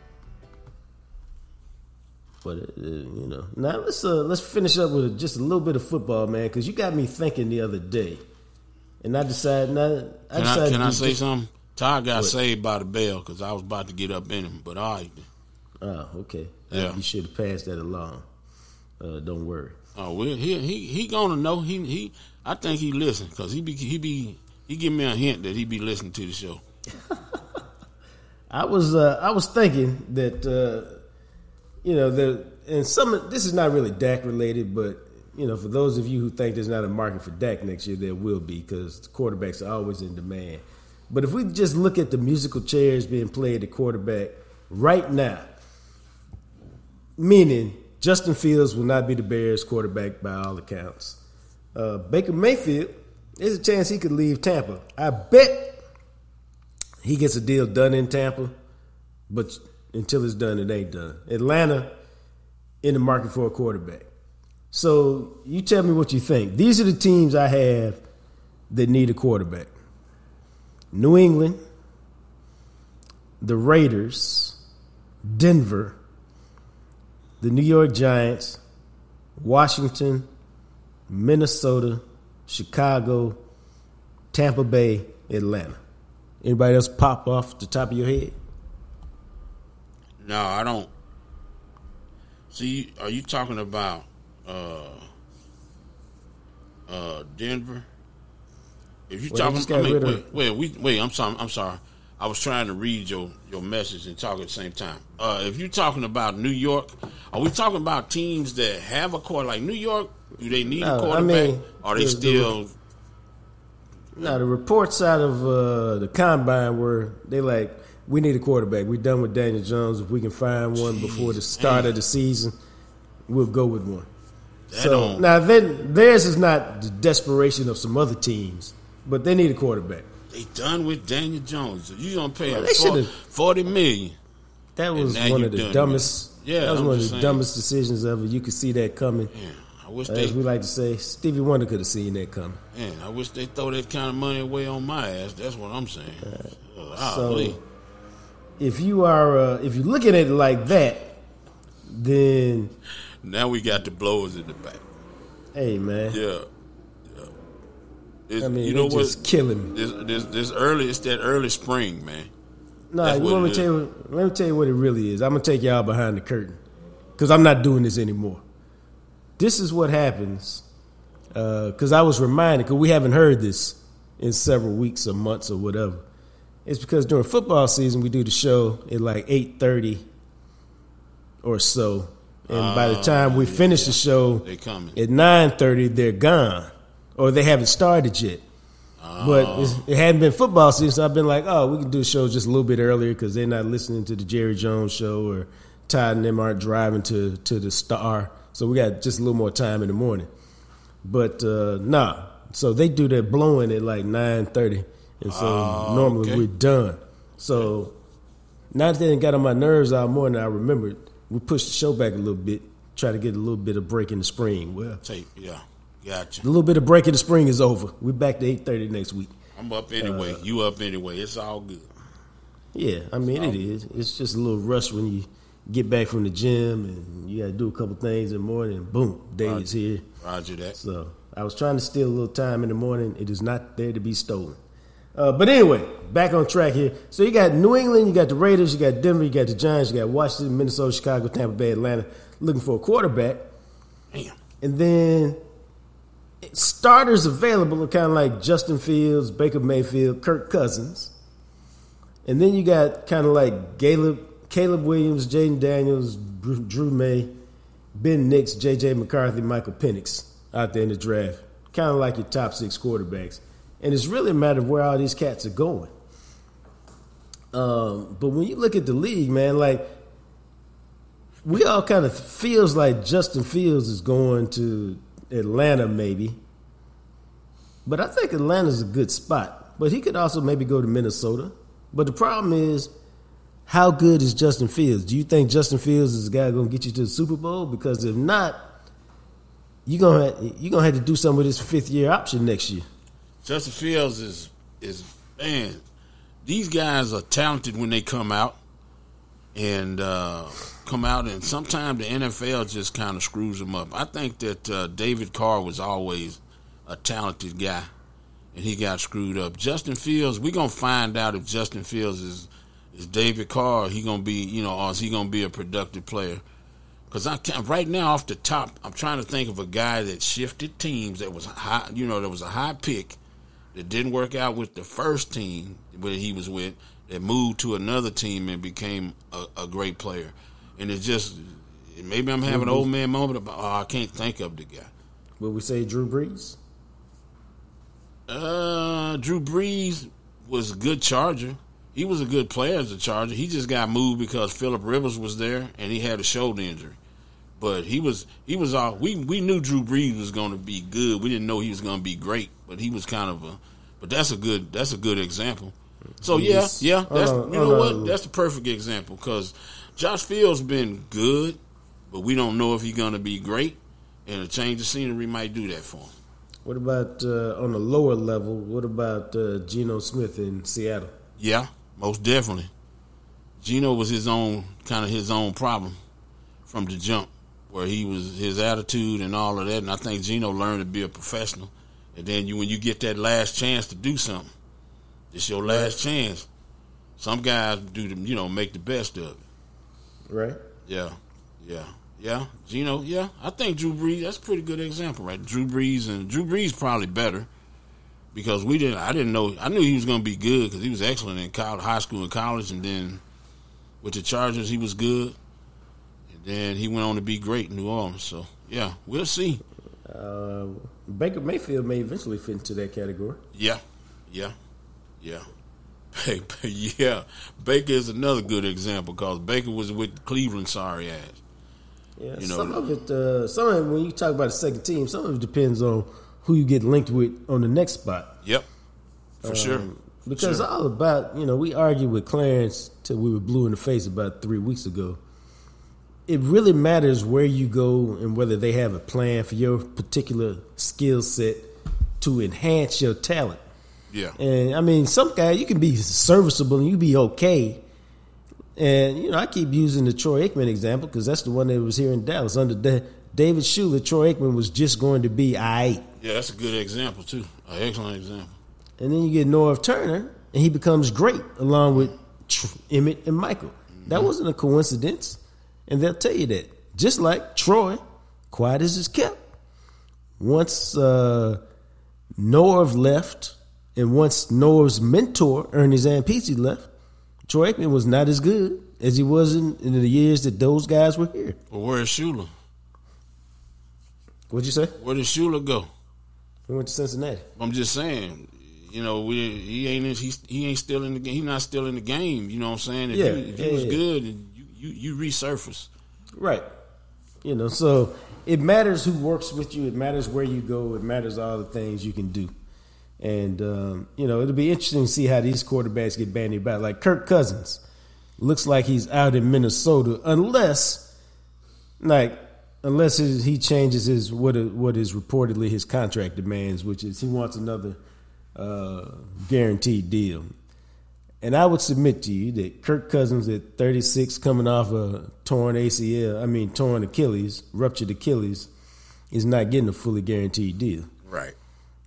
But uh, you know, now let's uh, let's finish up with just a little bit of football, man, because you got me thinking the other day, and I decided. Now, I can decided I, can I say just, something? Todd got what? saved by the bell because I was about to get up in him, but all right. Oh, okay. Yeah, you should have passed that along. Uh, don't worry. Oh well, he he he gonna know. He he. I think he listen because he be he be he give me a hint that he be listening to the show. I was uh, I was thinking that. Uh, You know, the and some this is not really Dak related, but you know, for those of you who think there's not a market for Dak next year, there will be because the quarterbacks are always in demand. But if we just look at the musical chairs being played at quarterback right now, meaning Justin Fields will not be the Bears' quarterback by all accounts. Uh, Baker Mayfield, there's a chance he could leave Tampa. I bet he gets a deal done in Tampa, but. Until it's done, it ain't done. Atlanta in the market for a quarterback. So you tell me what you think. These are the teams I have that need a quarterback. New England, the Raiders, Denver, the New York Giants, Washington, Minnesota, Chicago, Tampa Bay, Atlanta. Anybody else pop off the top of your head? No, I don't. See, are you talking about uh, uh, Denver? If you well, talking, I mean, wait, wait, wait, wait. I'm sorry. I'm sorry. I was trying to read your, your message and talk at the same time. Uh, if you're talking about New York, are we talking about teams that have a quarterback? Like New York, do they need no, a quarterback? I mean, are they the, still? The, now the reports out of uh, the combine were they like. We need a quarterback. We're done with Daniel Jones. If we can find one Jeez, before the start man. of the season, we'll go with one. That so don't... now, then theirs is not the desperation of some other teams, but they need a quarterback. They done with Daniel Jones. You gonna pay well, him forty, forty million? That was one of the dumbest. Yeah, that was I'm one of the saying. dumbest decisions ever. You could see that coming. Yeah, I wish As they, we like to say, Stevie Wonder could have seen that coming. Yeah, I wish they throw that kind of money away on my ass. That's what I'm saying. Uh, oh, so. Please. If you are, uh, if you're looking at it like that, then now we got the blowers in the back. Hey man, yeah, yeah. I mean, you know just what? Killing me. This, this, this early, it's that early spring, man. No, nah, let me tell you. Let me tell you what it really is. I'm gonna take y'all behind the curtain because I'm not doing this anymore. This is what happens because uh, I was reminded because we haven't heard this in several weeks or months or whatever. It's because during football season, we do the show at like eight thirty or so. And uh, by the time we finish yeah. the show they coming. at nine thirty, they're gone. Or they haven't started yet. Uh, but it's, it hadn't been football season, so I've been like, oh, we can do the show just a little bit earlier because they're not listening to the Jerry Jones show or Todd and them aren't driving to, to the Star. So we got just a little more time in the morning. But, uh, nah. So they do that blowing at like nine thirty. And so uh, normally okay. we're done. So now that they got on my nerves all morning, I remembered we pushed the show back a little bit, try to get a little bit of break in the spring. Well, Tape, yeah, gotcha. A little bit of break in the spring is over. We're back to eight thirty next week. I'm up anyway. Uh, you up anyway. It's all good. Yeah, I mean, it is. It's just a little rush when you get back from the gym and you got to do a couple things in the morning. And boom, day Roger, is here. Roger that. So I was trying to steal a little time in the morning. It is not there to be stolen. Uh, but anyway, back on track here. So you got New England, you got the Raiders, you got Denver, you got the Giants, you got Washington, Minnesota, Chicago, Tampa Bay, Atlanta, looking for a quarterback. Damn. And then starters available are kind of like Justin Fields, Baker Mayfield, Kirk Cousins. And then you got kind of like Caleb, Caleb Williams, Jaden Daniels, Drew May, Ben Nix, J J McCarthy, Michael Penix out there in the draft. Kind of like your top six quarterbacks. And it's really a matter of where all these cats are going. Um, but when you look at the league, man, like, we all kind of feels like Justin Fields is going to Atlanta maybe. But I think Atlanta's a good spot. But he could also maybe go to Minnesota. But the problem is, how good is Justin Fields? Do you think Justin Fields is the guy going to get you to the Super Bowl? Because if not, you're going to you're gonna have to do something with his fifth-year option next year. Justin Fields is, is man, these guys are talented when they come out. And uh, come out, and sometimes the N F L just kind of screws them up. I think that uh, David Carr was always a talented guy, and he got screwed up. Justin Fields, we're going to find out if Justin Fields is is David Carr. He going to be, you know, or is he going to be a productive player? Because I can't, right now off the top, I'm trying to think of a guy that shifted teams that was high, you know, that was a high pick that didn't work out with the first team that he was with, that moved to another team and became a, a great player. And it's just, maybe I'm having an old man moment about, oh, I can't think of the guy. Will we say Drew Brees? Uh, Drew Brees was a good Charger. He was a good player as a Charger. He just got moved because Phillip Rivers was there and he had a shoulder injury. But he was he was all we we knew Drew Brees was going to be good. We didn't know he was going to be great, but he was kind of a. But that's a good that's a good example. So yeah, yeah, that's uh, you know uh, what? That's the perfect example because Josh Fields been good, but we don't know if he's going to be great, and a change of scenery might do that for him. What about uh, on the lower level? What about uh, Geno Smith in Seattle? Yeah, most definitely. Geno was his own kind of his own problem from the jump, where he was his attitude and all of that. And I think Geno learned to be a professional. And then you, when you get that last chance to do something, it's your last chance. Some guys do, the, you know, make the best of it. Right. Yeah, yeah, yeah. Geno, yeah. I think Drew Brees. That's a pretty good example, right? Drew Brees and Drew Brees probably better because we didn't. I didn't know. I knew he was going to be good because he was excellent in college, high school and college, and then with the Chargers he was good. And then he went on to be great in New Orleans. So yeah, we'll see. Uh, Baker Mayfield may eventually fit into that category. Yeah, yeah, yeah. yeah, Baker is another good example because Baker was with Cleveland, sorry ass. Yeah, you know, some of it, uh, some of it, when you talk about a second team, some of it depends on who you get linked with on the next spot. Yep, for um, sure. Because sure. all about, you know, we argued with Clarence till we were blue in the face about three weeks ago. It really matters where you go and whether they have a plan for your particular skill set to enhance your talent. Yeah. And, I mean, some guy, you can be serviceable and you be okay. And, you know, I keep using the Troy Aikman example because that's the one that was here in Dallas. Under da- David Shula, Troy Aikman was just going to be all right. Yeah, that's a good example, too. An excellent example. And then you get Norv Turner, and he becomes great along with Tr- Emmett and Michael. Mm-hmm. That wasn't a coincidence. And they'll tell you that. Just like Troy, quiet as is kept. Once uh, Norv left, and once Norv's mentor, Ernie Zampese, left, Troy Aikman was not as good as he was in, in the years that those guys were here. Well, where's Shula? What'd you say? Where did Shula go? He went to Cincinnati. I'm just saying, you know, we, he ain't he, he ain't still in the game. He's not still in the game. You know what I'm saying? If yeah, you, if yeah, he was yeah. good, you, you you resurface. Right. You know, so it matters who works with you. It matters where you go. It matters all the things you can do. And, um, you know, it'll be interesting to see how these quarterbacks get bandied about. Like Kirk Cousins looks like he's out in Minnesota unless, like, unless he changes his what what is reportedly his contract demands, which is he wants another uh, guaranteed deal. And I would submit to you that Kirk Cousins at thirty-six, coming off a torn A C L, I mean torn Achilles, ruptured Achilles, is not getting a fully guaranteed deal. Right.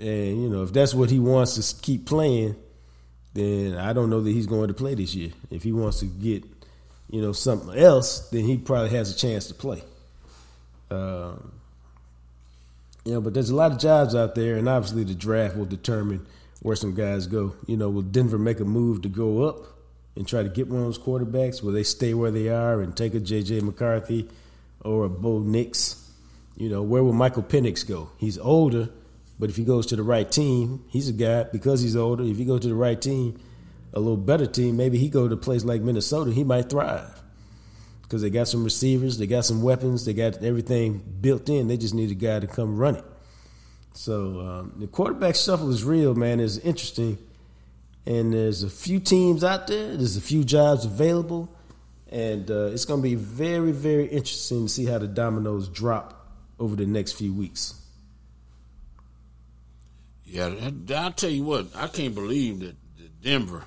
And, you know, if that's what he wants to keep playing, then I don't know that he's going to play this year. If he wants to get, you know, something else, then he probably has a chance to play. Um, you know, but there's a lot of jobs out there, and obviously the draft will determine where some guys go. You know, will Denver make a move to go up and try to get one of those quarterbacks? Will they stay where they are and take a J J McCarthy or a Bo Nix? You know, where will Michael Penix go? He's older, but if he goes to the right team, he's a guy, because he's older, if he goes to the right team, a little better team, maybe he go to a place like Minnesota, he might thrive. Because they got some receivers, they got some weapons, they got everything built in. They just need a guy to come run it. So um, the quarterback shuffle is real, man. It's interesting. And there's a few teams out there. There's a few jobs available. And uh, it's going to be very, very interesting to see how the dominoes drop over the next few weeks. Yeah, I'll tell you what. I can't believe that Denver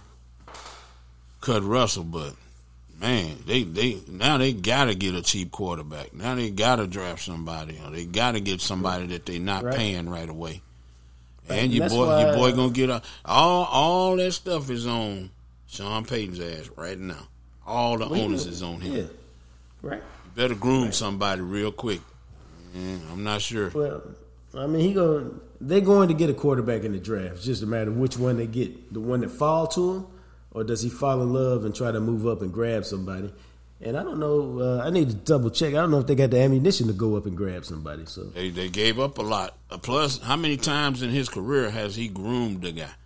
cut Russell, but man, they, they now they gotta get a cheap quarterback. Now they gotta draft somebody, or they gotta get somebody that they're not right. paying right away. Right. And your boy, your boy gonna get a, all all that stuff is on Sean Payton's ass right now. All the well, onus is on him. Yeah. Right. You better groom right. somebody real quick. Mm, I'm not sure. Well, I mean, he going they're going to get a quarterback in the draft. It's just a matter of which one they get. The one that fall to him, or does he fall in love and try to move up and grab somebody? And I don't know. Uh, I need to double check. I don't know if they got the ammunition to go up and grab somebody. So they they gave up a lot. Uh, plus, how many times in his career has he groomed the guy?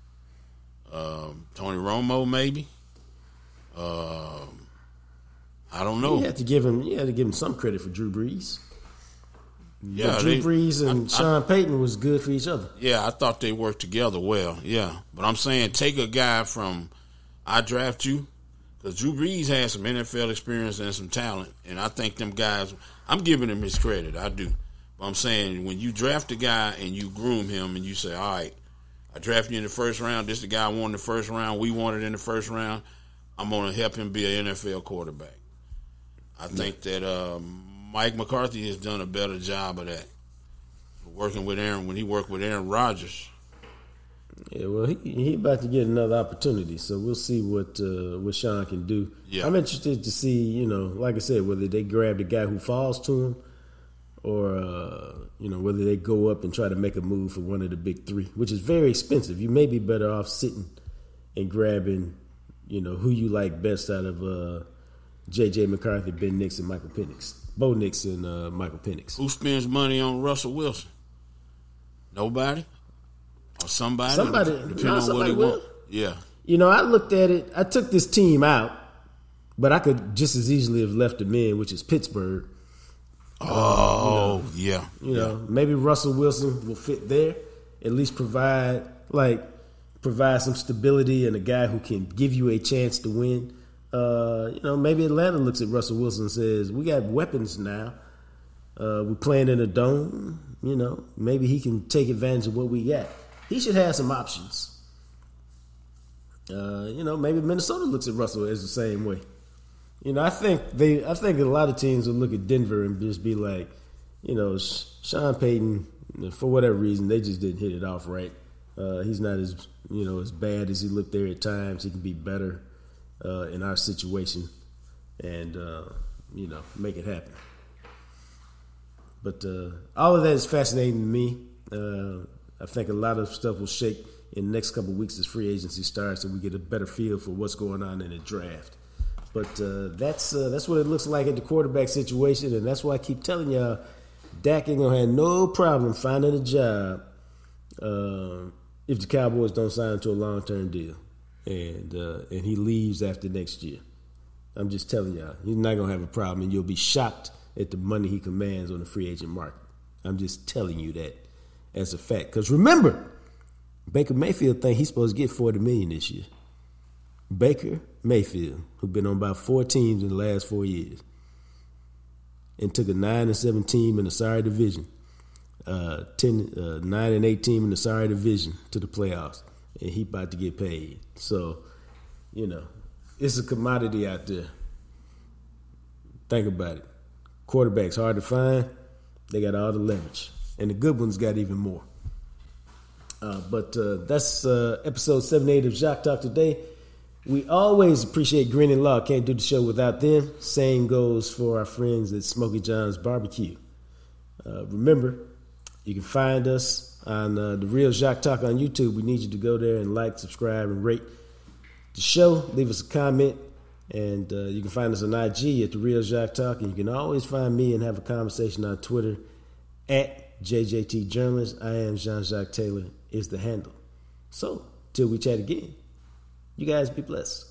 Um, Tony Romo, maybe. Um, I don't know. You had to give him. You had to give him some credit for Drew Brees. Yeah, but Drew they, Brees and I, Sean I, Payton was good for each other. Yeah, I thought they worked together well. Yeah, but I'm saying take a guy from I draft you, because Drew Brees has some N F L experience and some talent, and I think them guys. I'm giving him his credit. I do. But I'm saying when you draft a guy and you groom him and you say, all right, I drafted you in the first round. This is the guy I wanted in the first round. We wanted in the first round. I'm going to help him be an N F L quarterback. I think yeah. that. Um, Mike McCarthy has done a better job of that, working with Aaron when he worked with Aaron Rodgers. Yeah, well, he he about to get another opportunity, so we'll see what uh, what Sean can do. Yeah. I'm interested to see, you know, like I said, whether they grab the guy who falls to him, or uh, you know, whether they go up and try to make a move for one of the big three, which is very expensive. You may be better off sitting and grabbing, you know, who you like best out of uh, J J McCarthy, Ben Nix, and Michael Penix. Bo Nix and uh, Michael Penix. Who spends money on Russell Wilson? Nobody? Or somebody? Somebody. Depending on what he wants. Yeah. You know, I looked at it. I took this team out, but I could just as easily have left them in, which is Pittsburgh. Oh, uh, you know, yeah. You yeah. know, maybe Russell Wilson will fit there. At least provide, like, provide some stability and a guy who can give you a chance to win. Uh, you know, maybe Atlanta looks at Russell Wilson and says, we got weapons now. Uh, we're playing in a dome. You know, maybe he can take advantage of what we got. He should have some options. Uh, you know, maybe Minnesota looks at Russell as the same way. You know, I think they, I think a lot of teams will look at Denver and just be like, you know, Sean Payton, for whatever reason, they just didn't hit it off right. Uh, he's not as, you know, as bad as he looked there at times. He can be better. Uh, in our situation, and uh, you know, make it happen. But uh, all of that is fascinating to me. Uh, I think a lot of stuff will shake in the next couple of weeks as free agency starts, and we get a better feel for what's going on in the draft. But uh, that's uh, that's what it looks like at the quarterback situation, and that's why I keep telling y'all, Dak ain't gonna have no problem finding a job uh, if the Cowboys don't sign him to a long term deal. And uh, and he leaves after next year. I'm just telling y'all, he's not going to have a problem, and you'll be shocked at the money he commands on the free agent market. I'm just telling you that as a fact. Because remember, Baker Mayfield think he's supposed to get forty million dollars this year. Baker Mayfield, who's been on about four teams in the last four years, and took a nine and seven team in the sorry division, uh, ten, uh, nine and eight team in the sorry division to the playoffs. And he about to get paid. So, you know, it's a commodity out there. Think about it. Quarterbacks hard to find. They got all the leverage. And the good ones got even more. Uh, but uh, that's uh, episode seventy-eight of Jacques Talk today. We always appreciate Green and Law. Can't do the show without them. Same goes for our friends at Smokey John's Barbecue. Uh, remember, you can find us on uh, The Real Jacques Talk on YouTube. We need you to go there and like, subscribe, and rate the show. Leave us a comment. And uh, you can find us on I G at The Real Jacques Talk. And you can always find me and have a conversation on Twitter at J J T Journalist. I am Jean-Jacques Taylor is the handle. So, till we chat again, you guys be blessed.